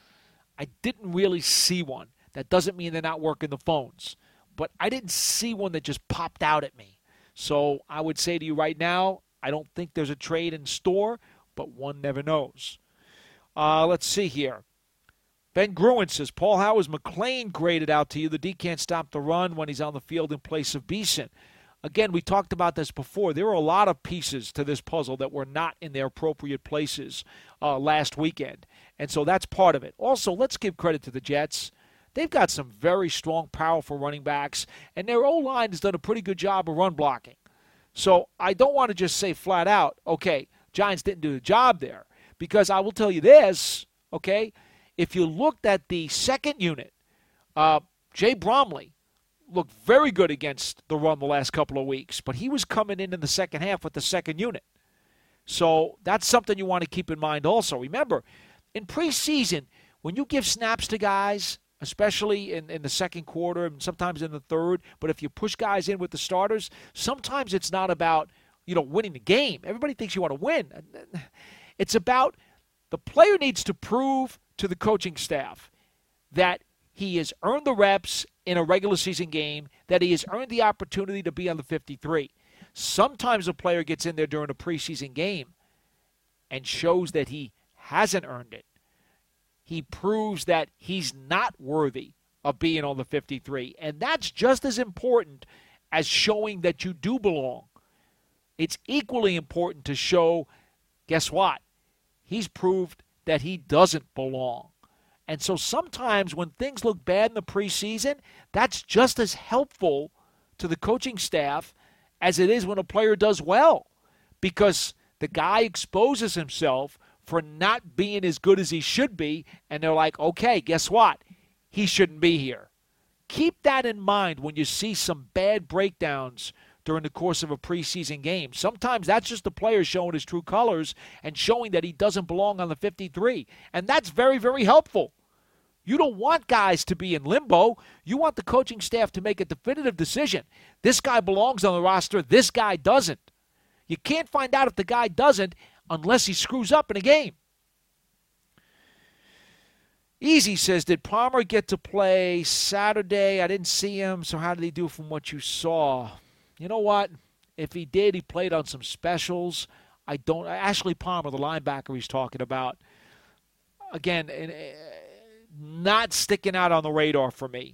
I didn't really see one. That doesn't mean they're not working the phones, but I didn't see one that just popped out at me. So I would say to you right now, I don't think there's a trade in store, but one never knows. Uh, let's see here. Ben Gruen says, Paul, how is McLean graded out to you? The D can't stop the run when he's on the field in place of Beeson. Again, we talked about this before. There were a lot of pieces to this puzzle that were not in their appropriate places uh, last weekend. And so that's part of it. Also, let's give credit to the Jets. They've got some very strong, powerful running backs, and their O-line has done a pretty good job of run blocking. So I don't want to just say flat out, okay, Giants didn't do the job there. Because I will tell you this, okay, if you looked at the second unit, uh, Jay Bromley looked very good against the run the last couple of weeks, but he was coming in in the second half with the second unit. So that's something you want to keep in mind also. Remember, in preseason, when you give snaps to guys, especially in, in the second quarter and sometimes in the third, but if you push guys in with the starters, sometimes it's not about, you know, winning the game. Everybody thinks you want to win. It's about the player needs to prove to the coaching staff that he has earned the reps in a regular season game, that he has earned the opportunity to be on the fifty-three. Sometimes a player gets in there during a preseason game and shows that he hasn't earned it. He proves that he's not worthy of being on the fifty-three, and that's just as important as showing that you do belong. It's equally important to show, guess what? He's proved that he doesn't belong. And so sometimes when things look bad in the preseason, that's just as helpful to the coaching staff as it is when a player does well, because the guy exposes himself for not being as good as he should be, and they're like, okay, guess what? He shouldn't be here. Keep that in mind when you see some bad breakdowns during the course of a preseason game. Sometimes that's just the player showing his true colors and showing that he doesn't belong on the fifty-three. And that's very, very helpful. You don't want guys to be in limbo. You want the coaching staff to make a definitive decision. This guy belongs on the roster. This guy doesn't. You can't find out if the guy doesn't unless he screws up in a game. Easy says, did Palmer get to play Saturday? I didn't see him, so how did he do from what you saw? You know what? If he did, he played on some specials. I don't. Ashley Palmer, the linebacker he's talking about, again, not sticking out on the radar for me.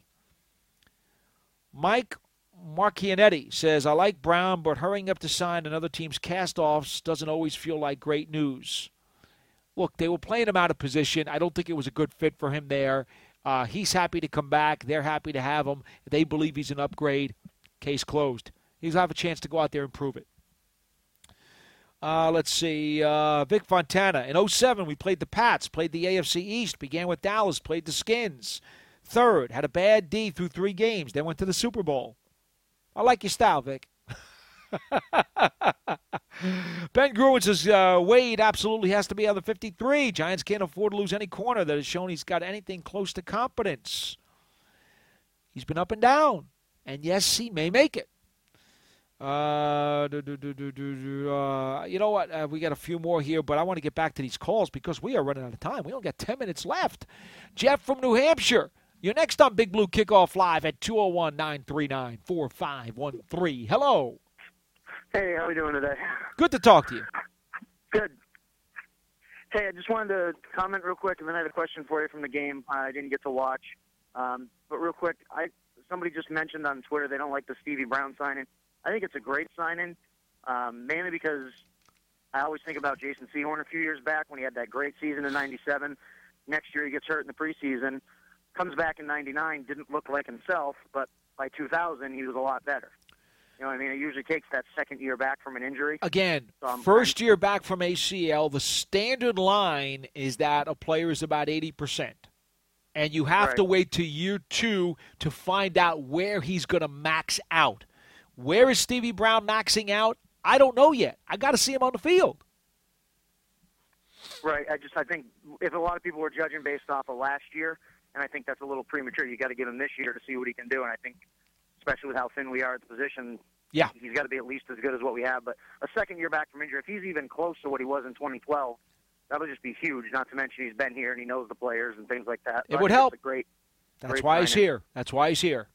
Mike Marchianetti says, I like Brown, but hurrying up to sign another team's cast-offs doesn't always feel like great news. Look, they were playing him out of position. I don't think it was a good fit for him there. Uh, he's happy to come back. They're happy to have him. They believe he's an upgrade. Case closed. He's have a chance to go out there and prove it. Uh, let's see. Uh, Vic Fontana. In oh seven, we played the Pats, played the A F C East, began with Dallas, played the Skins. Third, had a bad D through three games, then went to the Super Bowl. I like your style, Vic. Ben Gruen says, uh, Wade absolutely has to be on the fifty-three. Giants can't afford to lose any corner that has shown he's got anything close to competence. He's been up and down. And, yes, he may make it. Uh, do, do, do, do, do, uh, you know what? Uh, we got a few more here, but I want to get back to these calls because we are running out of time. We only got ten minutes left. Jeff from New Hampshire. You're next on Big Blue Kickoff Live at two oh one, nine three nine, four five one three. Hello. Hey, how are we doing today? Good to talk to you. Good. Hey, I just wanted to comment real quick, and then I had a question for you from the game. I didn't get to watch. Um, but real quick, I somebody just mentioned on Twitter they don't like the Stevie Brown signing. I think it's a great signing, um, mainly because I always think about Jason Sehorn a few years back when he had that great season in ninety-seven. Next year he gets hurt in the preseason, comes back in ninety-nine, didn't look like himself, but by two thousand he was a lot better. You know what I mean? It usually takes that second year back from an injury. Again, so first year back from A C L, the standard line is that a player is about eighty percent. And you have right. to wait to year two to find out where he's going to max out. Where is Stevie Brown maxing out? I don't know yet. I got to see him on the field. Right. I just I think if a lot of people were judging based off of last year, and I think that's a little premature. You got to give him this year to see what he can do. And I think, especially with how thin we are at the position, yeah, he's got to be at least as good as what we have. But a second year back from injury, if he's even close to what he was in twenty twelve, that'll just be huge. Not to mention he's been here and he knows the players and things like that. It so would help. A great. That's great why signing. he's here. That's why he's here.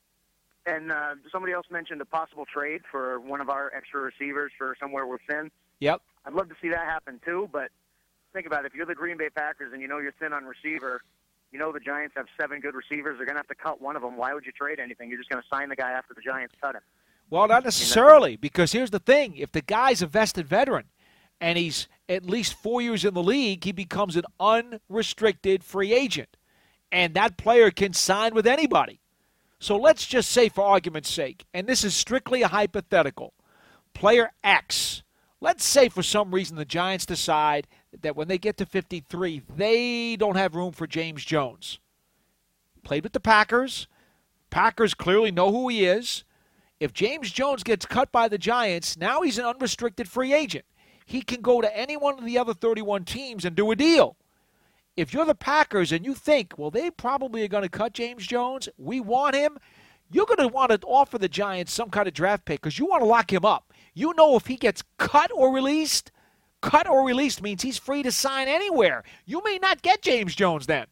And uh, somebody else mentioned a possible trade for one of our extra receivers for somewhere we're thin. Yep. I'd love to see that happen too, but think about it. If you're the Green Bay Packers and you know you're thin on receiver, you know the Giants have seven good receivers. They're going to have to cut one of them. Why would you trade anything? You're just going to sign the guy after the Giants cut him. Well, not necessarily, because here's the thing. If the guy's a vested veteran and he's at least four years in the league, he becomes an unrestricted free agent. And that player can sign with anybody. So let's just say, for argument's sake, and this is strictly a hypothetical, player X, let's say for some reason the Giants decide that when they get to fifty-three, they don't have room for James Jones. Played with the Packers. Packers clearly know who he is. If James Jones gets cut by the Giants, now he's an unrestricted free agent. He can go to any one of the other thirty-one teams and do a deal. If you're the Packers and you think, well, they probably are going to cut James Jones, we want him, you're going to want to offer the Giants some kind of draft pick because you want to lock him up. You know if he gets cut or released, cut or released means he's free to sign anywhere. You may not get James Jones then.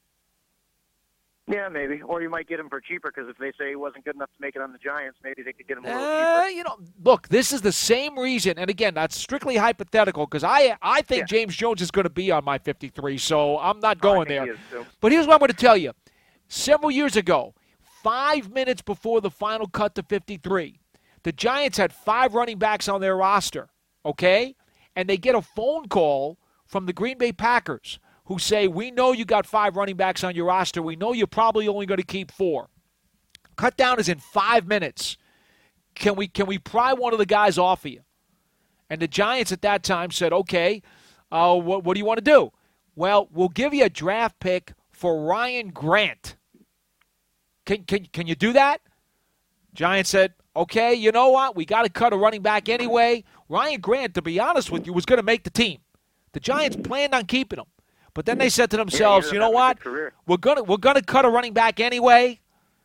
Yeah, maybe. Or you might get him for cheaper because if they say he wasn't good enough to make it on the Giants, maybe they could get him a little uh, cheaper. You know, look, this is the same reason, and again, that's strictly hypothetical because I I think yeah. James Jones is going to be on my fifty-three, so I'm not going oh, there. But here's what I'm going to tell you. Several years ago, five minutes before the final cut to fifty-three, the Giants had five running backs on their roster, okay? And they get a phone call from the Green Bay Packers who say, we know you got five running backs on your roster. We know you're probably only going to keep four. Cut down is in five minutes. Can we can we pry one of the guys off of you? And the Giants at that time said, okay, uh, what, what do you want to do? Well, we'll give you a draft pick for Ryan Grant. Can, can, can you do that? Giants said, okay, you know what? We got to cut a running back anyway. Ryan Grant, to be honest with you, was going to make the team. The Giants planned on keeping him. But then they said to themselves, yeah, you know what? We're gonna we're gonna cut a running back anyway.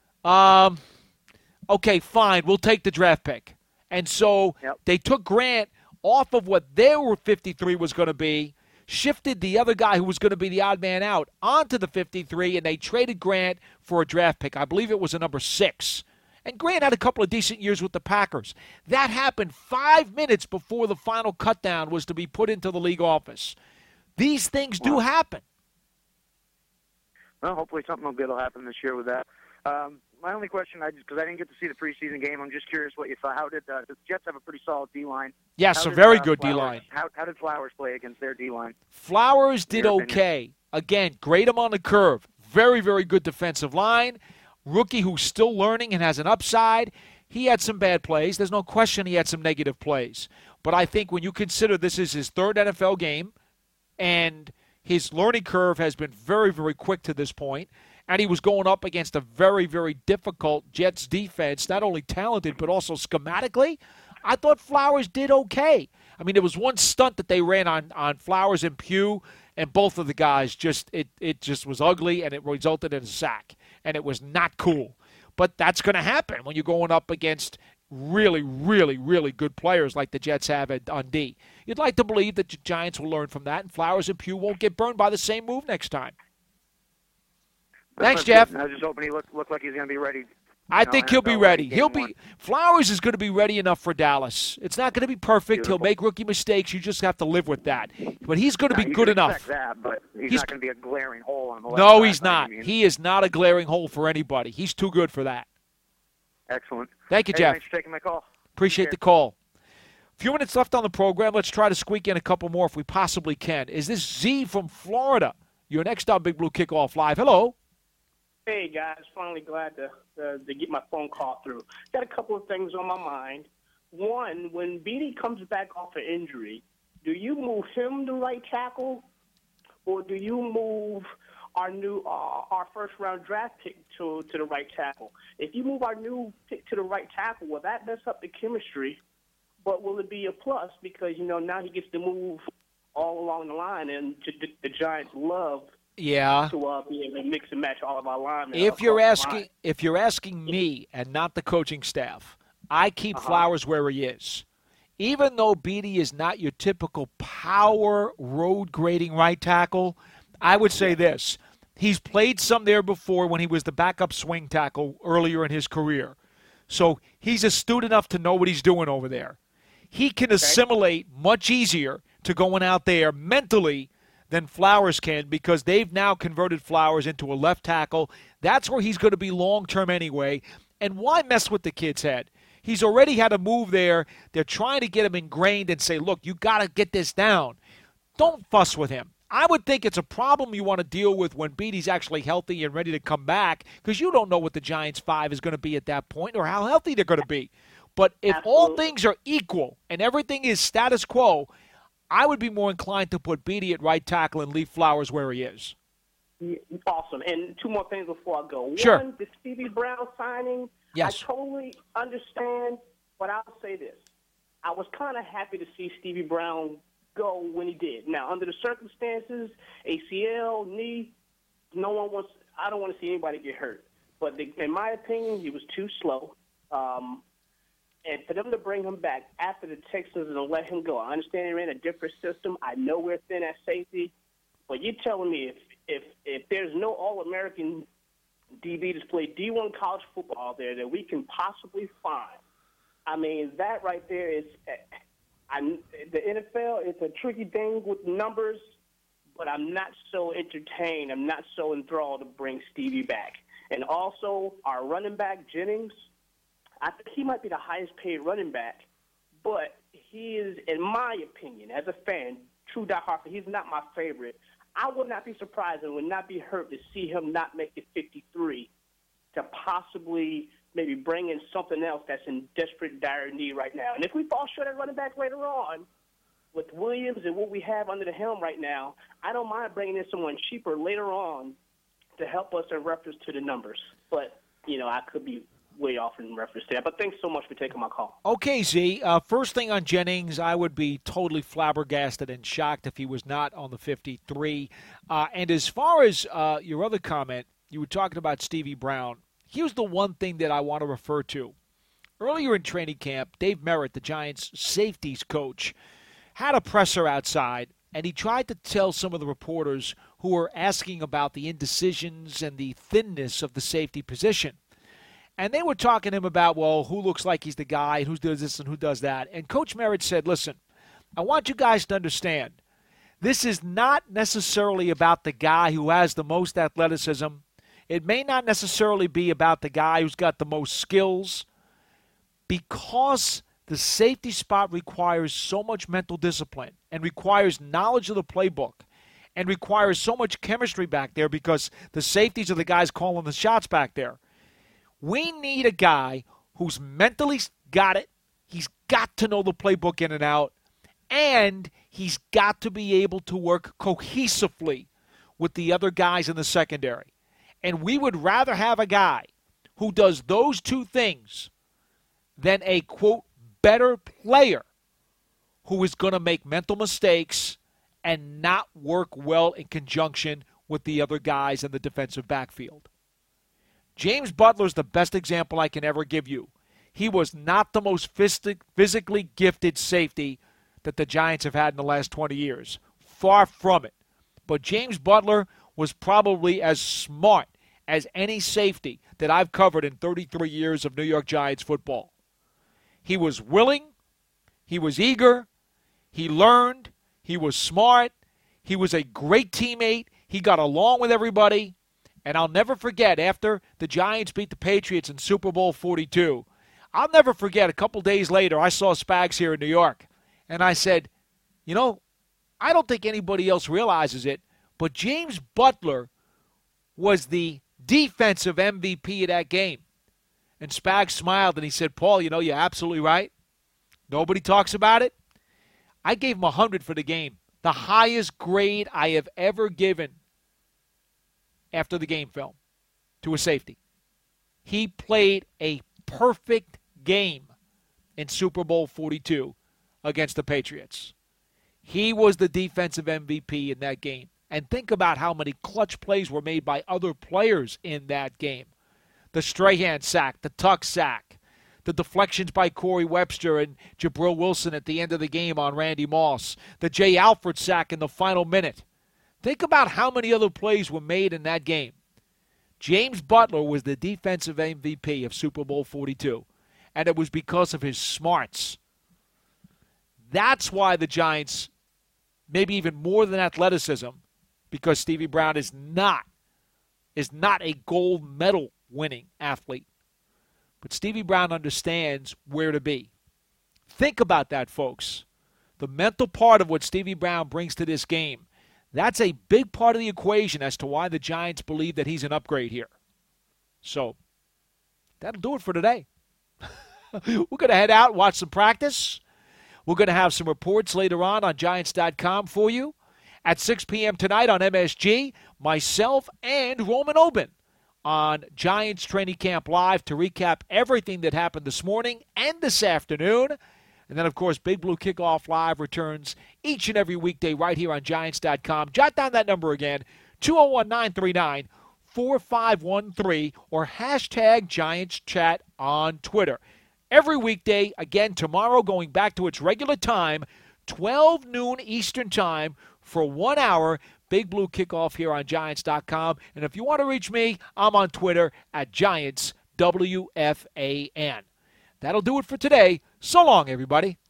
Um, okay, fine, we'll take the draft pick. And so yep. they took Grant off of what their fifty-three was going to be, shifted the other guy who was going to be the odd man out onto the fifty-three, and they traded Grant for a draft pick. I believe it was a number six. And Grant had a couple of decent years with the Packers. That happened five minutes before the final cutdown was to be put into the league office. These things do happen. Well, hopefully something good will happen this year with that. Um, my only question, I just because I didn't get to see the preseason game, I'm just curious what you thought. How did uh, the Jets have a pretty solid D-line? Yes, how a did, very uh, good Flowers, D-line. How, how did Flowers play against their D-line? Flowers did okay. Again, grade him on the curve. Very, very good defensive line. Rookie who's still learning and has an upside. He had some bad plays. There's no question he had some negative plays. But I think when you consider this is his third N F L game, and his learning curve has been very, very quick to this point, and he was going up against a very, very difficult Jets defense, not only talented but also schematically, I thought Flowers did okay. I mean, there was one stunt that they ran on, on Flowers and Pugh, and both of the guys just it, it just was ugly, and it resulted in a sack, and it was not cool. But that's going to happen when you're going up against really, really, really good players like the Jets have at, on D. You'd like to believe that the Giants will learn from that, and Flowers and Pugh won't get burned by the same move next time. Thanks, Jeff. I was just hoping he looked, looked like he's going to be ready. I know, think he'll be ready. He'll be Flowers is going to be ready enough for Dallas. It's not going to be perfect. Beautiful. He'll make rookie mistakes. You just have to live with that. But he's going to no, be good enough. That, but he's, he's not going to be a glaring hole on the left No, side, he's not. He is not a glaring hole for anybody. He's too good for that. Excellent. Thank you, hey, Jeff. Thanks for taking my call. Appreciate the call. A few minutes left on the program. Let's try to squeak in a couple more if we possibly can. Is this Z from Florida? You're next on Big Blue Kickoff Live. Hello. Hey, guys. Finally glad to, uh, to get my phone call through. Got a couple of things on my mind. One, when Beatty comes back off an injury, do you move him to right tackle, or do you move our new uh, our first round draft pick to to the right tackle? If you move our new pick to the right tackle, will that mess up the chemistry? But will it be a plus because you know now he gets to move all along the line, and the, the Giants love yeah. to uh, be able to mix and match all of our linemen. If you're asking, if you're asking me and not the coaching staff, I keep uh-huh. Flowers where he is. Even though Beatty is not your typical power road grading right tackle, I would say this. He's played some there before when he was the backup swing tackle earlier in his career. So he's astute enough to know what he's doing over there. He can assimilate much easier to going out there mentally than Flowers can, because they've now converted Flowers into a left tackle. That's where he's going to be long-term anyway. And why mess with the kid's head? He's already had a move there. They're trying to get him ingrained and say, look, you got to get this down. Don't fuss with him. I would think it's a problem you want to deal with when Beatty's actually healthy and ready to come back, because you don't know what the Giants' five is going to be at that point or how healthy they're going to be. But if Absolutely. all things are equal and everything is status quo, I would be more inclined to put Beatty at right tackle and leave Flowers where he is. Awesome. And two more things before I go. Sure. One, the Stevie Brown signing, yes. I totally understand, but I'll say this. I was kind of happy to see Stevie Brown go when he did. Now, under the circumstances, A C L, knee, no one wants – I don't want to see anybody get hurt. But the, in my opinion, he was too slow. Um And for them to bring him back after the Texans and let him go, I understand they're in a different system. I know we're thin at safety. But you're telling me if if, if there's no All-American D B to play D one college football there that we can possibly find, I mean, that right there is I, the N F L, it's a tricky thing with numbers, but I'm not so entertained. I'm not so enthralled to bring Stevie back. And also, our running back, Jennings, I think he might be the highest paid running back, but he is, in my opinion, as a fan, true diehard, he's not my favorite. I would not be surprised and would not be hurt to see him not make it fifty-three to possibly maybe bring in something else that's in desperate, dire need right now. And if we fall short at running back later on, with Williams and what we have under the helm right now, I don't mind bringing in someone cheaper later on to help us in reference to the numbers. But, you know, I could be way off in reference to that. But thanks so much for taking my call. Okay, Z. Uh, first thing on Jennings, I would be totally flabbergasted and shocked if he was not on the fifty-three. Uh, and as far as uh, your other comment, you were talking about Stevie Brown. Here's the one thing that I want to refer to. Earlier in training camp, Dave Merritt, the Giants' safeties coach, had a presser outside, and he tried to tell some of the reporters who were asking about the indecisions and the thinness of the safety position. And they were talking to him about, well, who looks like he's the guy, who does this and who does that. And Coach Merritt said, listen, I want you guys to understand, this is not necessarily about the guy who has the most athleticism. It may not necessarily be about the guy who's got the most skills, because the safety spot requires so much mental discipline and requires knowledge of the playbook and requires so much chemistry back there, because the safeties are the guys calling the shots back there. We need a guy who's mentally got it. He's got to know the playbook in and out, and he's got to be able to work cohesively with the other guys in the secondary. And we would rather have a guy who does those two things than a, quote, better player who is going to make mental mistakes and not work well in conjunction with the other guys in the defensive backfield. James Butler's the best example I can ever give you. He was not the most physically gifted safety that the Giants have had in the last twenty years. Far from it. But James Butler was probably as smart as any safety that I've covered in thirty-three years of New York Giants football. He was willing. He was eager. He learned. He was smart. He was a great teammate. He got along with everybody. And I'll never forget, after the Giants beat the Patriots in Super Bowl forty-two, I'll never forget, a couple days later, I saw Spags here in New York. And I said, you know, I don't think anybody else realizes it, but James Butler was the defensive M V P of that game. And Spags smiled and he said, Paul, you know, you're absolutely right. Nobody talks about it. I gave him one hundred for the game, the highest grade I have ever given after the game film to a safety. He played a perfect game in Super Bowl forty-two against the Patriots. He was the defensive M V P in that game. And think about how many clutch plays were made by other players in that game. The Strahan sack, the Tuck sack, the deflections by Corey Webster and Jabril Wilson at the end of the game on Randy Moss, the Jay Alford sack in the final minute. Think about how many other plays were made in that game. James Butler was the defensive M V P of Super Bowl forty-two, and it was because of his smarts. That's why the Giants, maybe even more than athleticism, because Stevie Brown is not, is not a gold medal winning athlete. But Stevie Brown understands where to be. Think about that, folks. The mental part of what Stevie Brown brings to this game, that's a big part of the equation as to why the Giants believe that he's an upgrade here. So, that'll do it for today. We're going to head out, watch some practice. We're going to have some reports later on on Giants dot com for you. At six p.m. tonight on M S G, myself and Roman Oben on Giants Training Camp Live to recap everything that happened this morning and this afternoon. And then, of course, Big Blue Kickoff Live returns each and every weekday right here on Giants dot com. Jot down that number again, two oh one, nine three nine, four five one three, or hashtag Giants Chat on Twitter. Every weekday, again, tomorrow going back to its regular time, twelve noon Eastern Time for one hour, Big Blue Kickoff here on Giants dot com. And if you want to reach me, I'm on Twitter at Giants W F A N. That'll do it for today. So long, everybody.